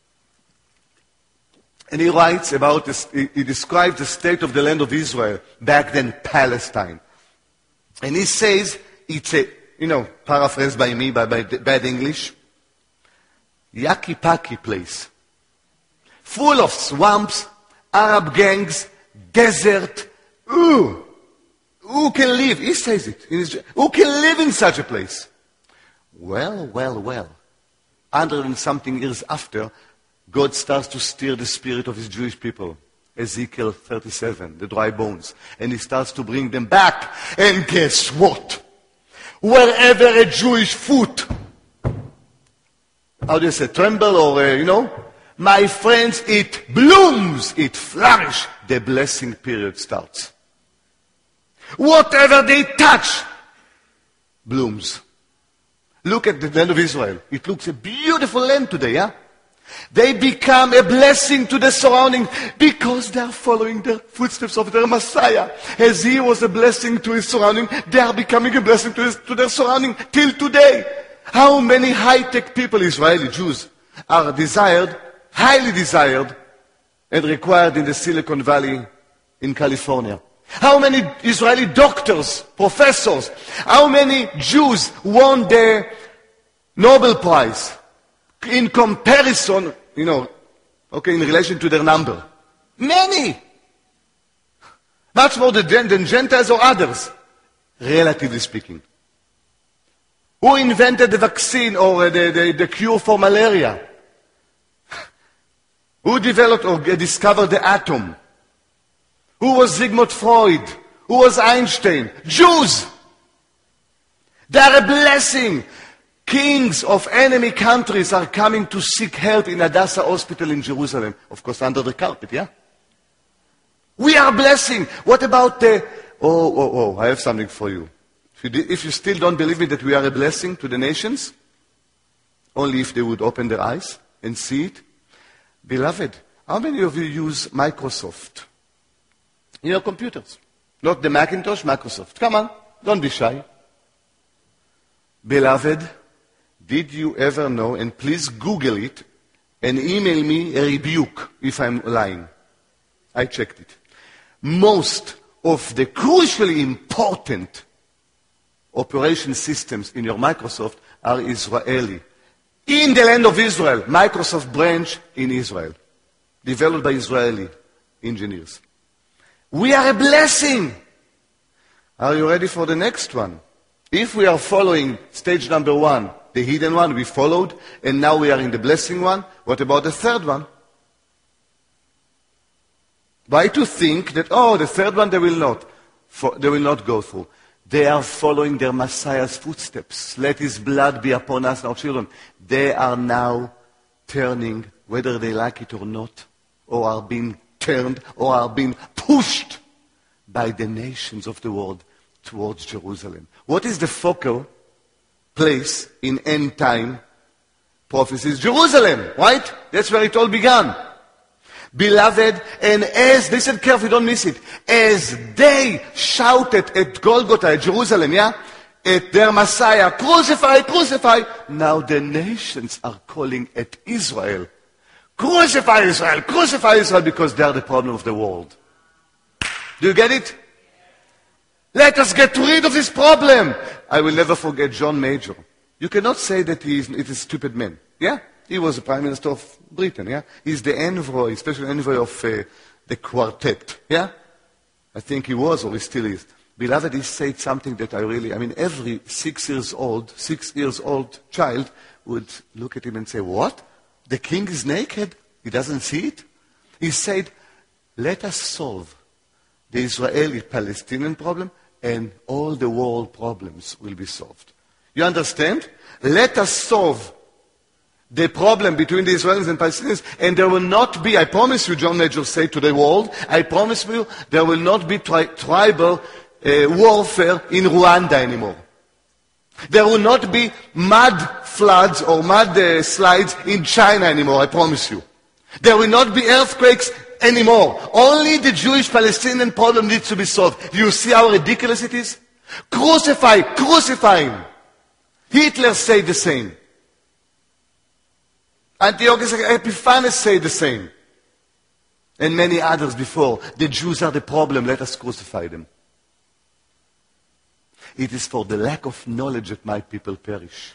And he writes about this, he describes the state of the land of Israel, back then Palestine. And he says, it's a, paraphrased by me, by bad English, yucky-packy place. Full of swamps, Arab gangs, desert. Ooh! Who can live? He says it. Who can live in such a place? Well. 100 and something years after, God starts to stir the spirit of his Jewish people. Ezekiel 37, the dry bones. And he starts to bring them back. And guess what? Wherever a Jewish foot, how do you say, tremble or, my friends, it blooms, it flourishes. The blessing period starts. Whatever they touch blooms. Look at the land of Israel. It looks a beautiful land today, yeah? They become a blessing to the surrounding because they are following the footsteps of their Messiah. As he was a blessing to his surrounding, they are becoming a blessing to their surrounding till today. How many high-tech people, Israeli Jews, are desired, highly desired, and required in the Silicon Valley in California? How many Israeli doctors, professors, how many Jews won the Nobel Prize in comparison, in relation to their number? Many! Much more than Gentiles or others, relatively speaking. Who invented the vaccine or the cure for malaria? Who developed or discovered the atom? Who was Sigmund Freud? Who was Einstein? Jews! They are a blessing. Kings of enemy countries are coming to seek help in Hadassah Hospital in Jerusalem. Of course, under the carpet, yeah? We are a blessing. What about the... I have something for you. If you still don't believe me that we are a blessing to the nations, only if they would open their eyes and see it. Beloved, how many of you use Microsoft? In your computers. Not the Macintosh, Microsoft. Come on, don't be shy. Beloved, did you ever know, and please Google it, and email me a rebuke if I'm lying. I checked it. Most of the crucially important operation systems in your Microsoft are Israeli. In the land of Israel, Microsoft branch in Israel. Developed by Israeli engineers. We are a blessing. Are you ready for the next one? If we are following stage number 1, the hidden one we followed, and now we are in the blessing one, what about the third one? Why to think that, the third one they will not go through. They are following their Messiah's footsteps. Let his blood be upon us and our children. They are now turning, whether they like it or not, or are being turned, or are being pushed by the nations of the world towards Jerusalem. What is the focal place in end time prophecies? Jerusalem, right? That's where it all began. Beloved, and as, listen carefully, don't miss it, as they shouted at Golgotha, at Jerusalem, at their Messiah, crucify, crucify, now the nations are calling at Israel, crucify Israel, because they are the problem of the world. Do you get it? Let us get rid of this problem. I will never forget John Major. You cannot say that it is a stupid man. Yeah? He was the Prime Minister of Britain. Yeah? He's the envoy, special envoy of the quartet. Yeah? I think he was, or he still is. Beloved, he said something that every 6 years old child would look at him and say, what? The king is naked? He doesn't see it? He said, let us solve the Israeli-Palestinian problem, and all the world problems will be solved. You understand? Let us solve the problem between the Israelis and Palestinians, and there will not be, I promise you, John Major said to the world, I promise you, there will not be tribal warfare in Rwanda anymore. There will not be mud floods or mud slides in China anymore, I promise you. There will not be earthquakes anymore. Only the Jewish-Palestinian problem needs to be solved. You see how ridiculous it is? Crucify him. Hitler said the same. Antiochus Epiphanes said the same. And many others before. The Jews are the problem, let us crucify them. It is for the lack of knowledge that my people perish.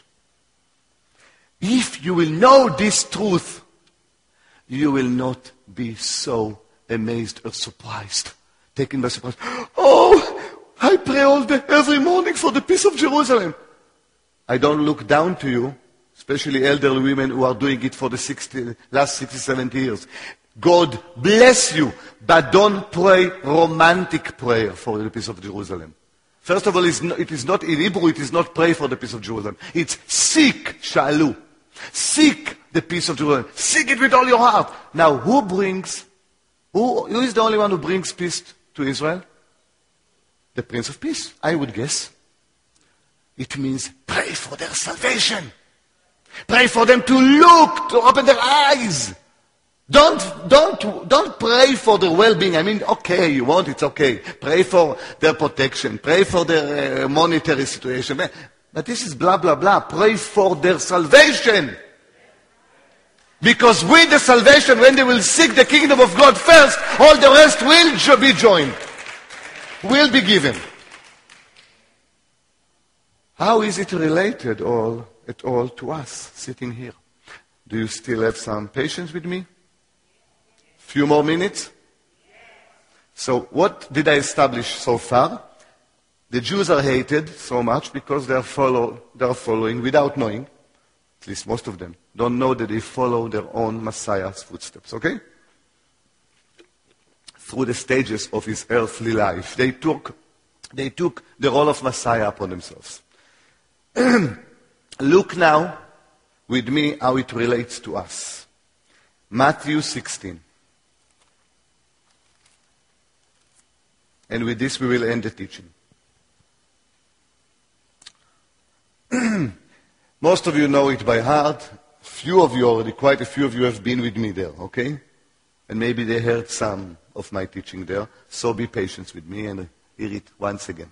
If you will know this truth, you will not be so amazed or surprised, taken by surprise. I pray every morning for the peace of Jerusalem. I don't look down to you, especially elderly women who are doing it for the last 60, 70 years. God bless you, but don't pray romantic prayer for the peace of Jerusalem. First of all, it is not in Hebrew, it is not pray for the peace of Jerusalem. It's seek, shalu. Seek the peace of Jerusalem. Seek it with all your heart. Now, who is the only one who brings peace to Israel? The Prince of Peace, I would guess. It means pray for their salvation. Pray for them to look, to open their eyes. Don't pray for their well-being. Okay, you want, it's okay. Pray for their protection. Pray for their monetary situation. But this is blah, blah, blah. Pray for their salvation. Because with the salvation, when they will seek the kingdom of God first, all the rest will be joined. Will be given. How is it related at all to us sitting here? Do you still have some patience with me? Few more minutes? So what did I establish so far? The Jews are hated so much because they are following without knowing, at least most of them, don't know that they follow their own Messiah's footsteps, okay? through the stages of his earthly life. They took the role of Messiah upon themselves. Look now with me how it relates to us. Matthew 16. And with this we will end the teaching. Most of you know it by heart. Few of you already, quite a few of you have been with me there, okay? And maybe they heard some of my teaching there. So be patient with me and hear it once again.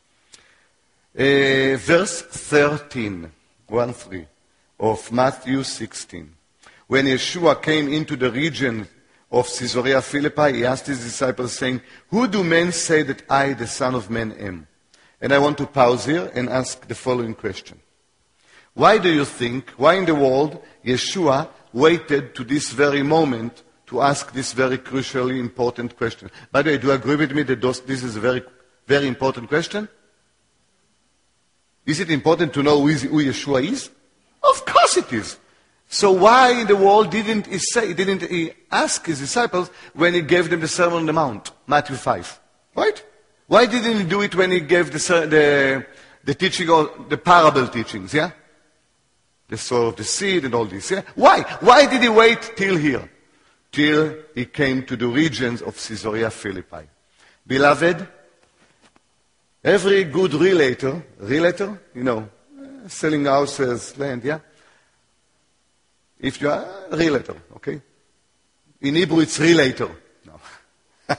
Verse 13, 1-3 of Matthew 16. When Yeshua came into the region of Caesarea Philippi, he asked his disciples, saying, "Who do men say that I, the Son of Man, am?" And I want to pause here and ask the following question. Why do you think, why in the world Yeshua waited to this very moment to ask this very crucially important question? By the way, do you agree with me that this is a very, very important question? Is it important to know who Yeshua is? Of course it is. So why in the world didn't he ask his disciples when he gave them the Sermon on the Mount, Matthew 5? Right? Why didn't he do it when he gave the teaching, or the parable teachings, yeah? The sower of the seed and all this, yeah? Why? Why did he wait till here? Till he came to the regions of Caesarea Philippi. Beloved, every good relator, selling houses, land, yeah? If you are a relator, okay? In Hebrew it's relator. No.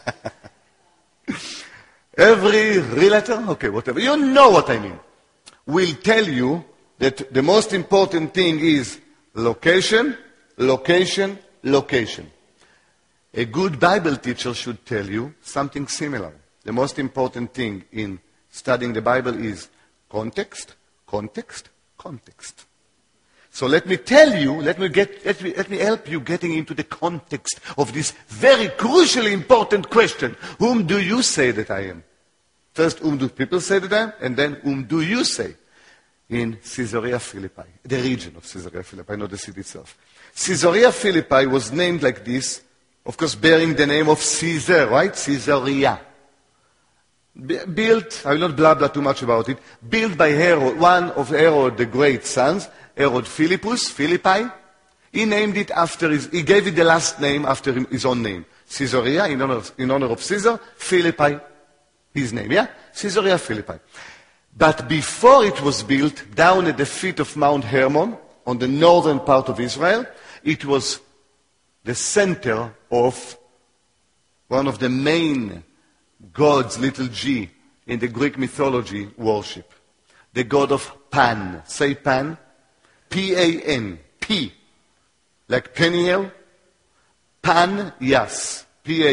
Every relator, okay, whatever, you know what I mean, will tell you that the most important thing is location, location, location. A good Bible teacher should tell you something similar. The most important thing in studying the Bible is context, context, context. So let me tell you, let me help you getting into the context of this very crucially important question. Whom do you say that I am? First, whom do people say that I am? And then, whom do you say? In Caesarea Philippi, the region of Caesarea Philippi, not the city itself. Caesarea Philippi was named like this, of course bearing the name of Caesar, right? Caesarea. Built, I will not blah too much about it, built by Herod, one of Herod the great sons, Herod Philippi. He named it after he gave it the last name after his own name. Caesarea, in honor of Caesar, Philippi, his name, yeah? Caesarea Philippi. But before it was built, down at the feet of Mount Hermon, on the northern part of Israel, it was the center of one of the main gods, little g, in the Greek mythology worship. The god of Pan. Say Pan. P-A-N. P. Like Peniel. Pan, yes.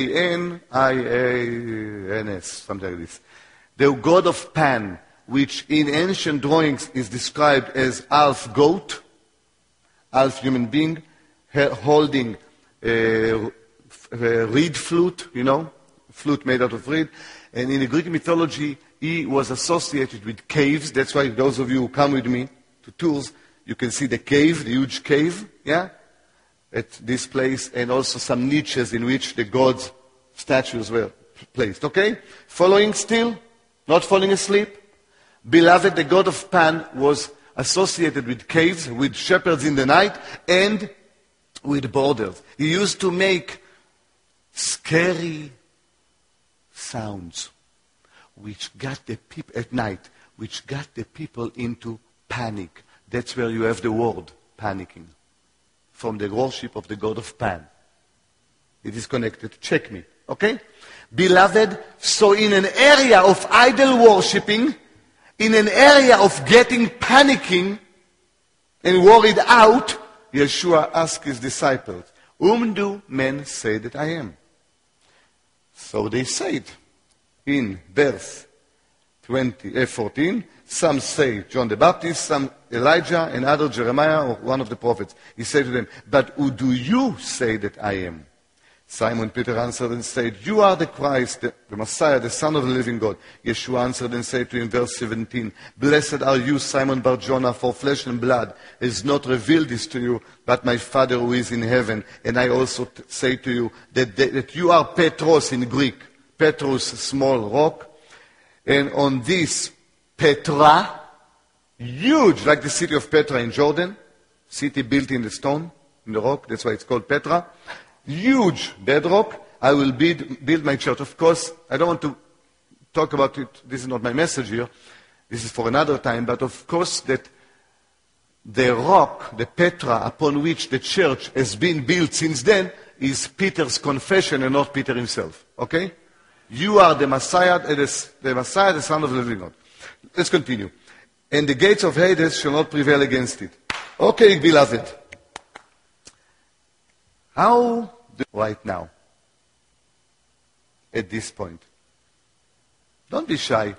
P-A-N-I-A-N-S. Something like this. The god of Pan, which in ancient drawings is described as half goat, half human being, holding a reed flute, flute made out of reed. And in the Greek mythology, he was associated with caves. That's why those of you who come with me to tours, you can see the cave, the huge cave, yeah, at this place, and also some niches in which the gods' statues were placed. Okay? Following still? Not falling asleep? Beloved, the god of Pan was associated with caves, with shepherds in the night, and with borders. He used to make scary sounds which got the people at night, which got the people into panic. That's where you have the word panicking, from the worship of the god of Pan. It is connected. Check me. Okay? Beloved, so in an area of idol worshipping, in an area of getting panicking and worried out, Yeshua asked his disciples, whom do men say that I am? So they said in verse 14, some say John the Baptist, some Elijah, and other Jeremiah or one of the prophets. He said to them, but who do you say that I am? Simon Peter answered and said, "You are the Christ, the Messiah, the Son of the living God." Yeshua answered and said to him, verse 17, "Blessed are you, Simon Bar-Jonah, for flesh and blood has not revealed this to you, but my Father who is in heaven. And I also say to you that you are Petros in Greek, Petros, small rock, and on this Petra, huge, like the city of Petra in Jordan, city built in the stone, in the rock, that's why it's called Petra. Huge bedrock, I will build my church." Of course, I don't want to talk about it. This is not my message here. This is for another time. But of course that the rock, the Petra, upon which the church has been built since then, is Peter's confession and not Peter himself. Okay? You are the Messiah, the Son of the living God. Let's continue. "And the gates of Hades shall not prevail against it." Okay, beloved. How do right now, at this point? Don't be shy.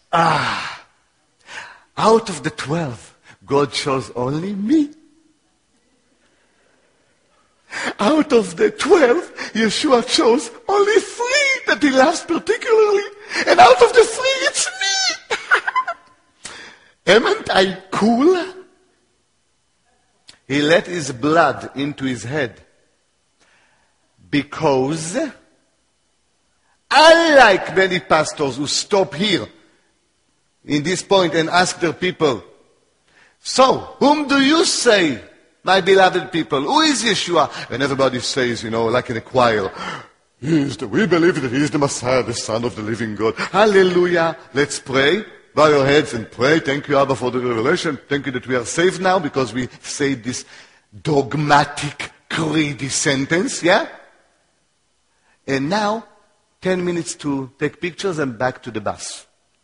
Out of the 12, God chose only me. Out of the 12, Yeshua chose only 3 that he loves particularly. And out of the 3, it's me. Aren't I cool? He let his blood into his head. Because, unlike many pastors who stop here in this point and ask their people, "So, whom do you say, my beloved people? Who is Yeshua?" And everybody says, like in a choir, "We believe that he is the Messiah, the Son of the living God." Hallelujah. Let's pray. Bow your heads and pray. Thank you, Abba, for the revelation. Thank you that we are saved now because we say this dogmatic, creedy sentence, yeah? And now, 10 minutes to take pictures and back to the bus.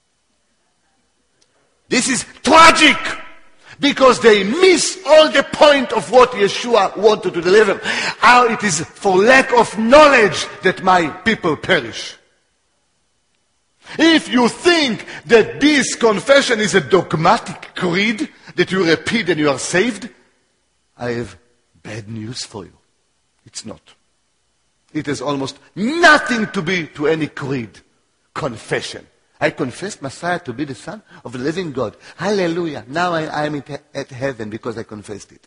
This is tragic because they miss all the point of what Yeshua wanted to deliver. How it is for lack of knowledge that my people perish. If you think that this confession is a dogmatic creed that you repeat and you are saved, I have bad news for you. It's not. It has almost nothing to be to any creed. Confession. I confessed Messiah to be the Son of the living God. Hallelujah. Now I am at heaven because I confessed it.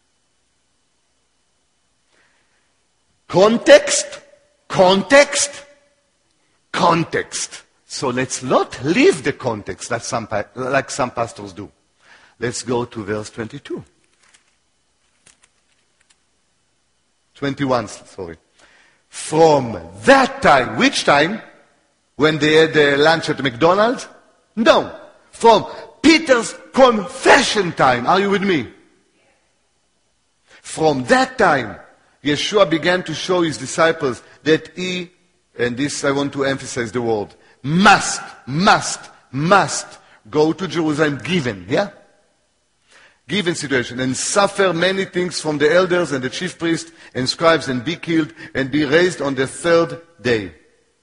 Context. So let's not leave the context like some pastors do. Let's go to verse 22. 21, sorry. From that time, which time? When they had lunch at McDonald's? No. From Peter's confession time. Are you with me? From that time, Yeshua began to show his disciples that he, and this I want to emphasize the word, must go to Jerusalem given, yeah? Given situation, and suffer many things from the elders and the chief priests and scribes, and be killed and be raised on the 3rd day.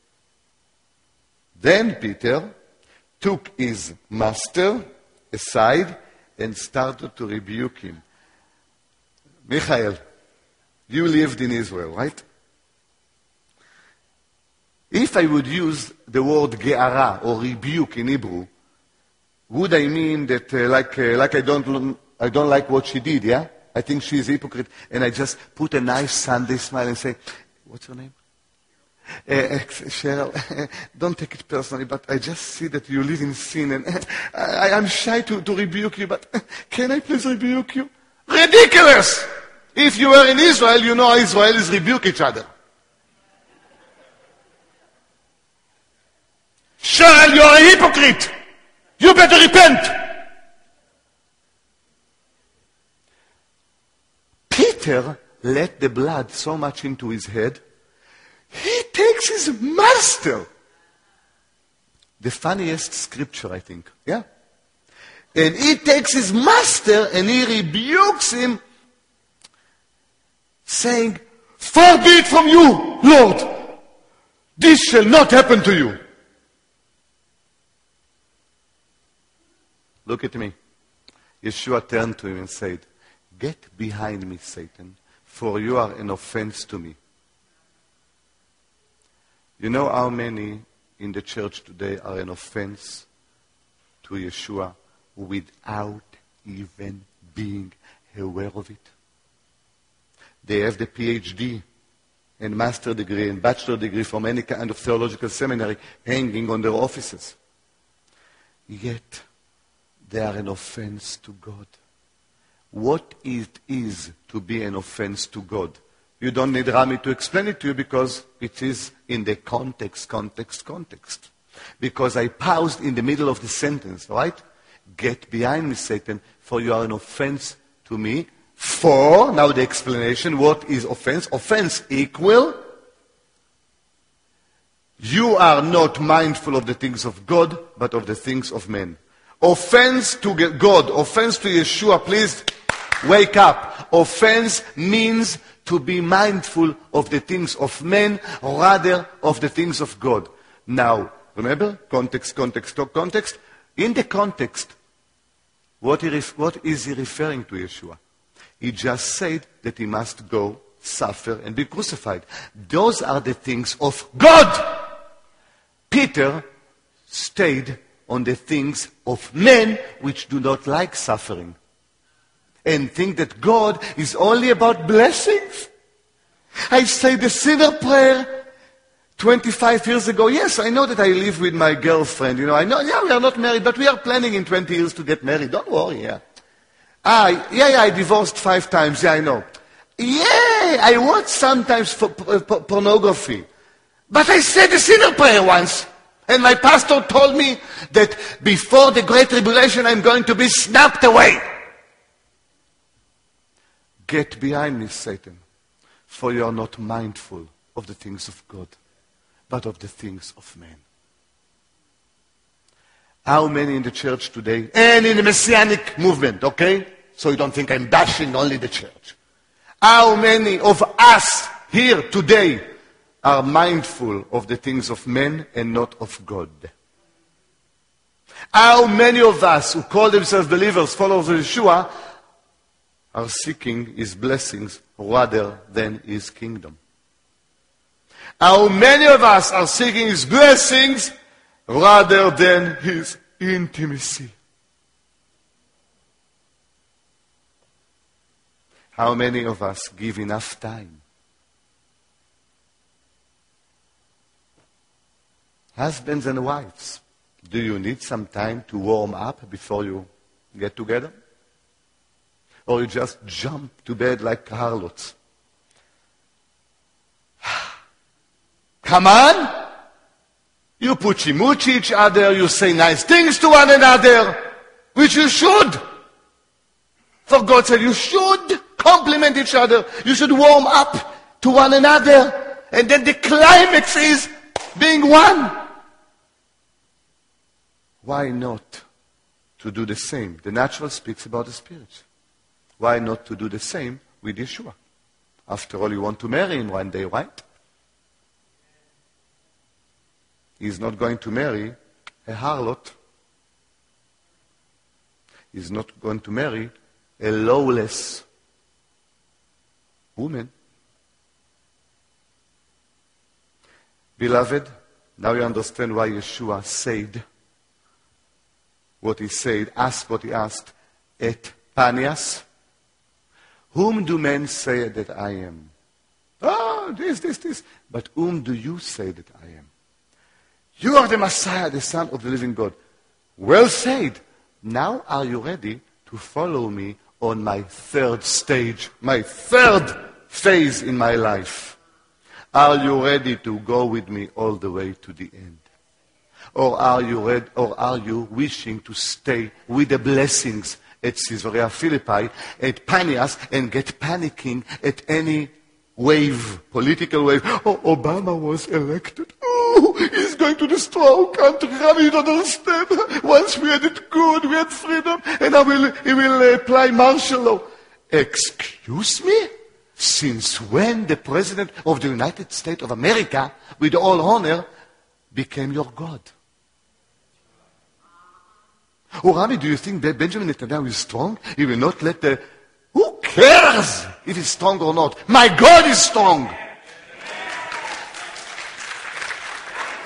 Then Peter took his master aside and started to rebuke him. Michael, you lived in Israel, right? If I would use the word ge'ara or rebuke in Hebrew, would I mean that like I don't like what she did, yeah? I think she's a hypocrite. And I just put a nice Sunday smile and say, "What's your name?" Cheryl, don't take it personally, but I just see that you live in sin. And I'm shy to rebuke you, but can I please rebuke you? Ridiculous! If you were in Israel, you know Israelis rebuke each other. Cheryl, you're a hypocrite! You better repent! Peter let the blood so much into his head, he takes his master. The funniest scripture, I think. Yeah? And he takes his master and he rebukes him, saying, "Far be it from you, Lord. This shall not happen to you." Look at me. Yeshua turned to him and said, "Get behind me, Satan, for you are an offense to me." You know how many in the church today are an offense to Yeshua without even being aware of it? They have the PhD and master degree and bachelor degree from any kind of theological seminary hanging on their offices. Yet they are an offense to God. What it is to be an offense to God? You don't need Rami to explain it to you because it is in the context. Because I paused in the middle of the sentence, right? Get behind me, Satan, for you are an offense to me. For, now the explanation, what is offense? Offense equal, you are not mindful of the things of God, but of the things of men. Offense to God, offense to Yeshua, please wake up. Offense means to be mindful of the things of men rather of the things of God. Now, remember, context. In the context, what is he referring to, Yeshua? He just said that he must go, suffer, and be crucified. Those are the things of God. Peter stayed on the things of men which do not like suffering and think that God is only about blessings. I say the sinner prayer 25 years ago. Yes, I know that I live with my girlfriend. I know, we are not married, but we are planning in 20 years to get married. Don't worry, I divorced 5 times. I know. I watch sometimes pornography. But I said the sinner prayer once. And my pastor told me that before the Great Tribulation I'm going to be snapped away. Get behind me, Satan, for you are not mindful of the things of God, but of the things of men. How many in the church today, and in the Messianic movement, okay? So you don't think I'm bashing only the church. How many of us here today are mindful of the things of men and not of God? How many of us who call themselves believers, followers of Yeshua, are seeking his blessings rather than his kingdom? How many of us are seeking his blessings rather than his intimacy? How many of us give enough time? Husbands and wives, do you need some time to warm up before you get together? Or you just jump to bed like harlots? Come on! You puchi-muchi each other, you say nice things to one another, which you should. For God said you should compliment each other. You should warm up to one another. And then the climax is being one. Why not to do the same? The natural speaks about the spirit. Why not to do the same with Yeshua? After all, you want to marry him one day, right? He's not going to marry a harlot. He's not going to marry a lawless woman. Beloved, now you understand why Yeshua said what he said, asked what he asked at Panias. Whom do men say that I am? This. But whom do you say that I am? You are the Messiah, the Son of the living God. Well said. Now are you ready to follow me on my third stage, my third phase in my life? Are you ready to go with me all the way to the end? Or are you ready, or are you wishing to stay with the blessings at Caesarea Philippi, at Panias, and get panicking at any wave, political wave? Oh, Obama was elected. Oh, he's going to destroy our country. You don't understand. Once we had it good, we had freedom, and now he will apply martial law. Excuse me? Since when the President of the United States of America, with all honor, became your God? Oh, Rami, do you think that Benjamin Netanyahu is strong? He will not let the... Who cares if he's strong or not? My God is strong.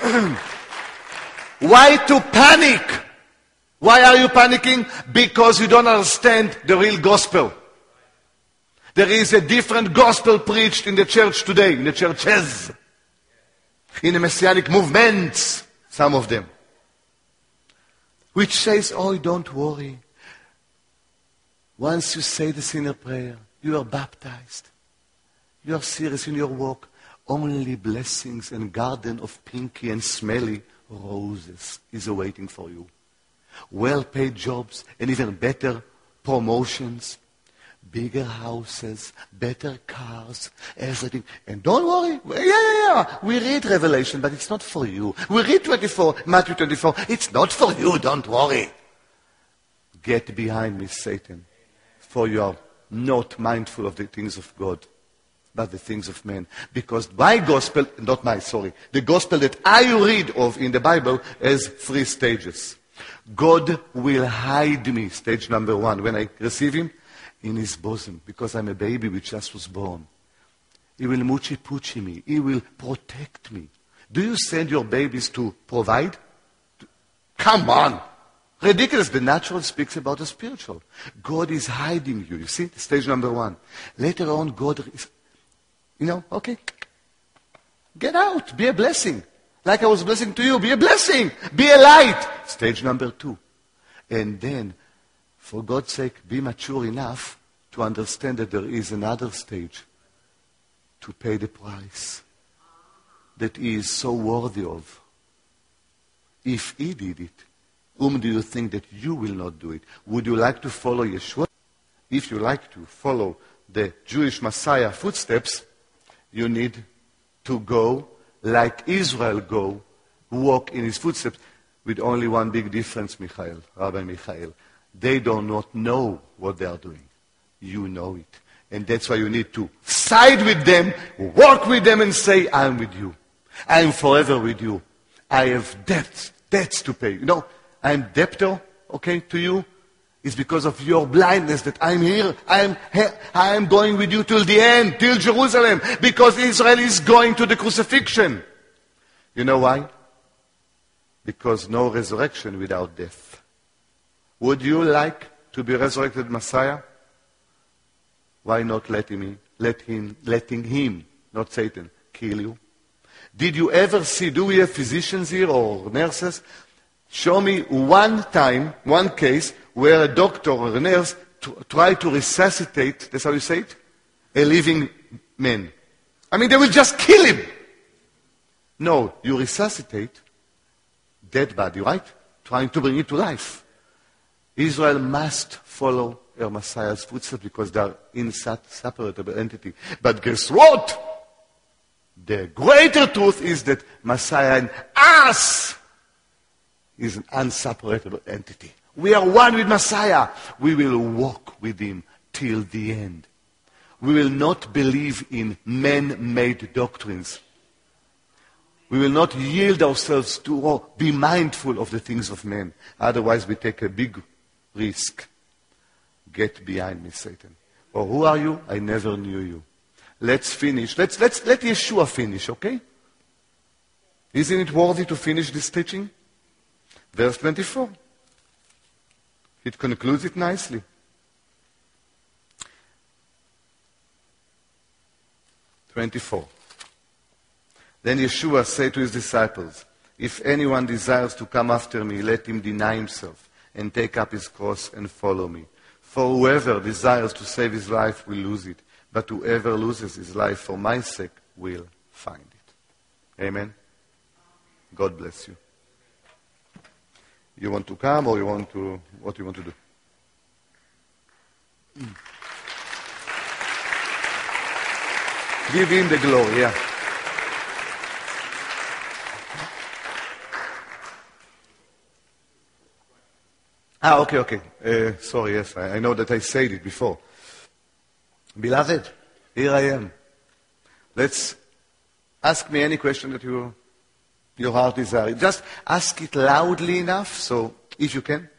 Why to panic? Why are you panicking? Because you don't understand the real gospel. There is a different gospel preached in the church today, in the churches, in the messianic movements, some of them, which says, oh, don't worry. Once you say the sinner prayer, you are baptized. You are serious in your walk. Only blessings and garden of pinky and smelly roses is awaiting for you. Well-paid jobs and even better promotions, bigger houses, better cars, everything. And don't worry. Yeah. We read Revelation, but it's not for you. We read Matthew 24. It's not for you. Don't worry. Get behind me, Satan, for you are not mindful of the things of God, but the things of men. Because my gospel, the gospel that I read of in the Bible has 3 stages. God will hide me, stage number 1, when I receive him, in his bosom, because I'm a baby which just was born. He will moochie-poochie me. He will protect me. Do you send your babies to provide? Come on. Ridiculous. The natural speaks about the spiritual. God is hiding you. You see, stage number 1. Later on, God is, okay. Get out. Be a blessing. Like I was blessing to you. Be a blessing. Be a light. Stage number 2. And then, for God's sake, be mature enough to understand that there is another stage to pay the price that he is so worthy of. If he did it, whom do you think that you will not do it? Would you like to follow Yeshua? If you like to follow the Jewish Messiah footsteps, you need to go like Israel walk in his footsteps, with only one big difference, Rabbi Michael. They do not know what they are doing. You know it. And that's why you need to side with them, walk with them and say, I am with you. I am forever with you. I have debts to pay. I am debtor, to you. It's because of your blindness that I'm here. I am going with you till the end, till Jerusalem, because Israel is going to the crucifixion. You know why? Because no resurrection without death. Would you like to be resurrected Messiah? Why not letting him, not Satan, kill you? Did you ever see, do we have physicians here or nurses? Show me one case, where a doctor or a nurse tried to resuscitate, that's how you say it, a living man. They will just kill him. No, you resuscitate dead body, right? Trying to bring it to life. Israel must follow her Messiah's footsteps because they are inseparable entity. But guess what? The greater truth is that Messiah and us is an inseparable entity. We are one with Messiah. We will walk with him till the end. We will not believe in man-made doctrines. We will not yield ourselves to or be mindful of the things of men. Otherwise we take a big risk. Get behind me, Satan. Or who are you? I never knew you. Let's finish. Let Yeshua finish, okay? Isn't it worthy to finish this teaching? Verse 24. It concludes it nicely. 24. Then Yeshua said to his disciples, if anyone desires to come after me, let him deny himself and take up his cross and follow me. For whoever desires to save his life will lose it, but whoever loses his life for my sake will find it. Amen. God bless you. You want to come or what do you want to do? Give him the glory, yeah. Okay. Sorry, yes, I know that I said it before. Beloved, here I am. Let's ask me any question that your heart desires. Just ask it loudly enough, so if you can.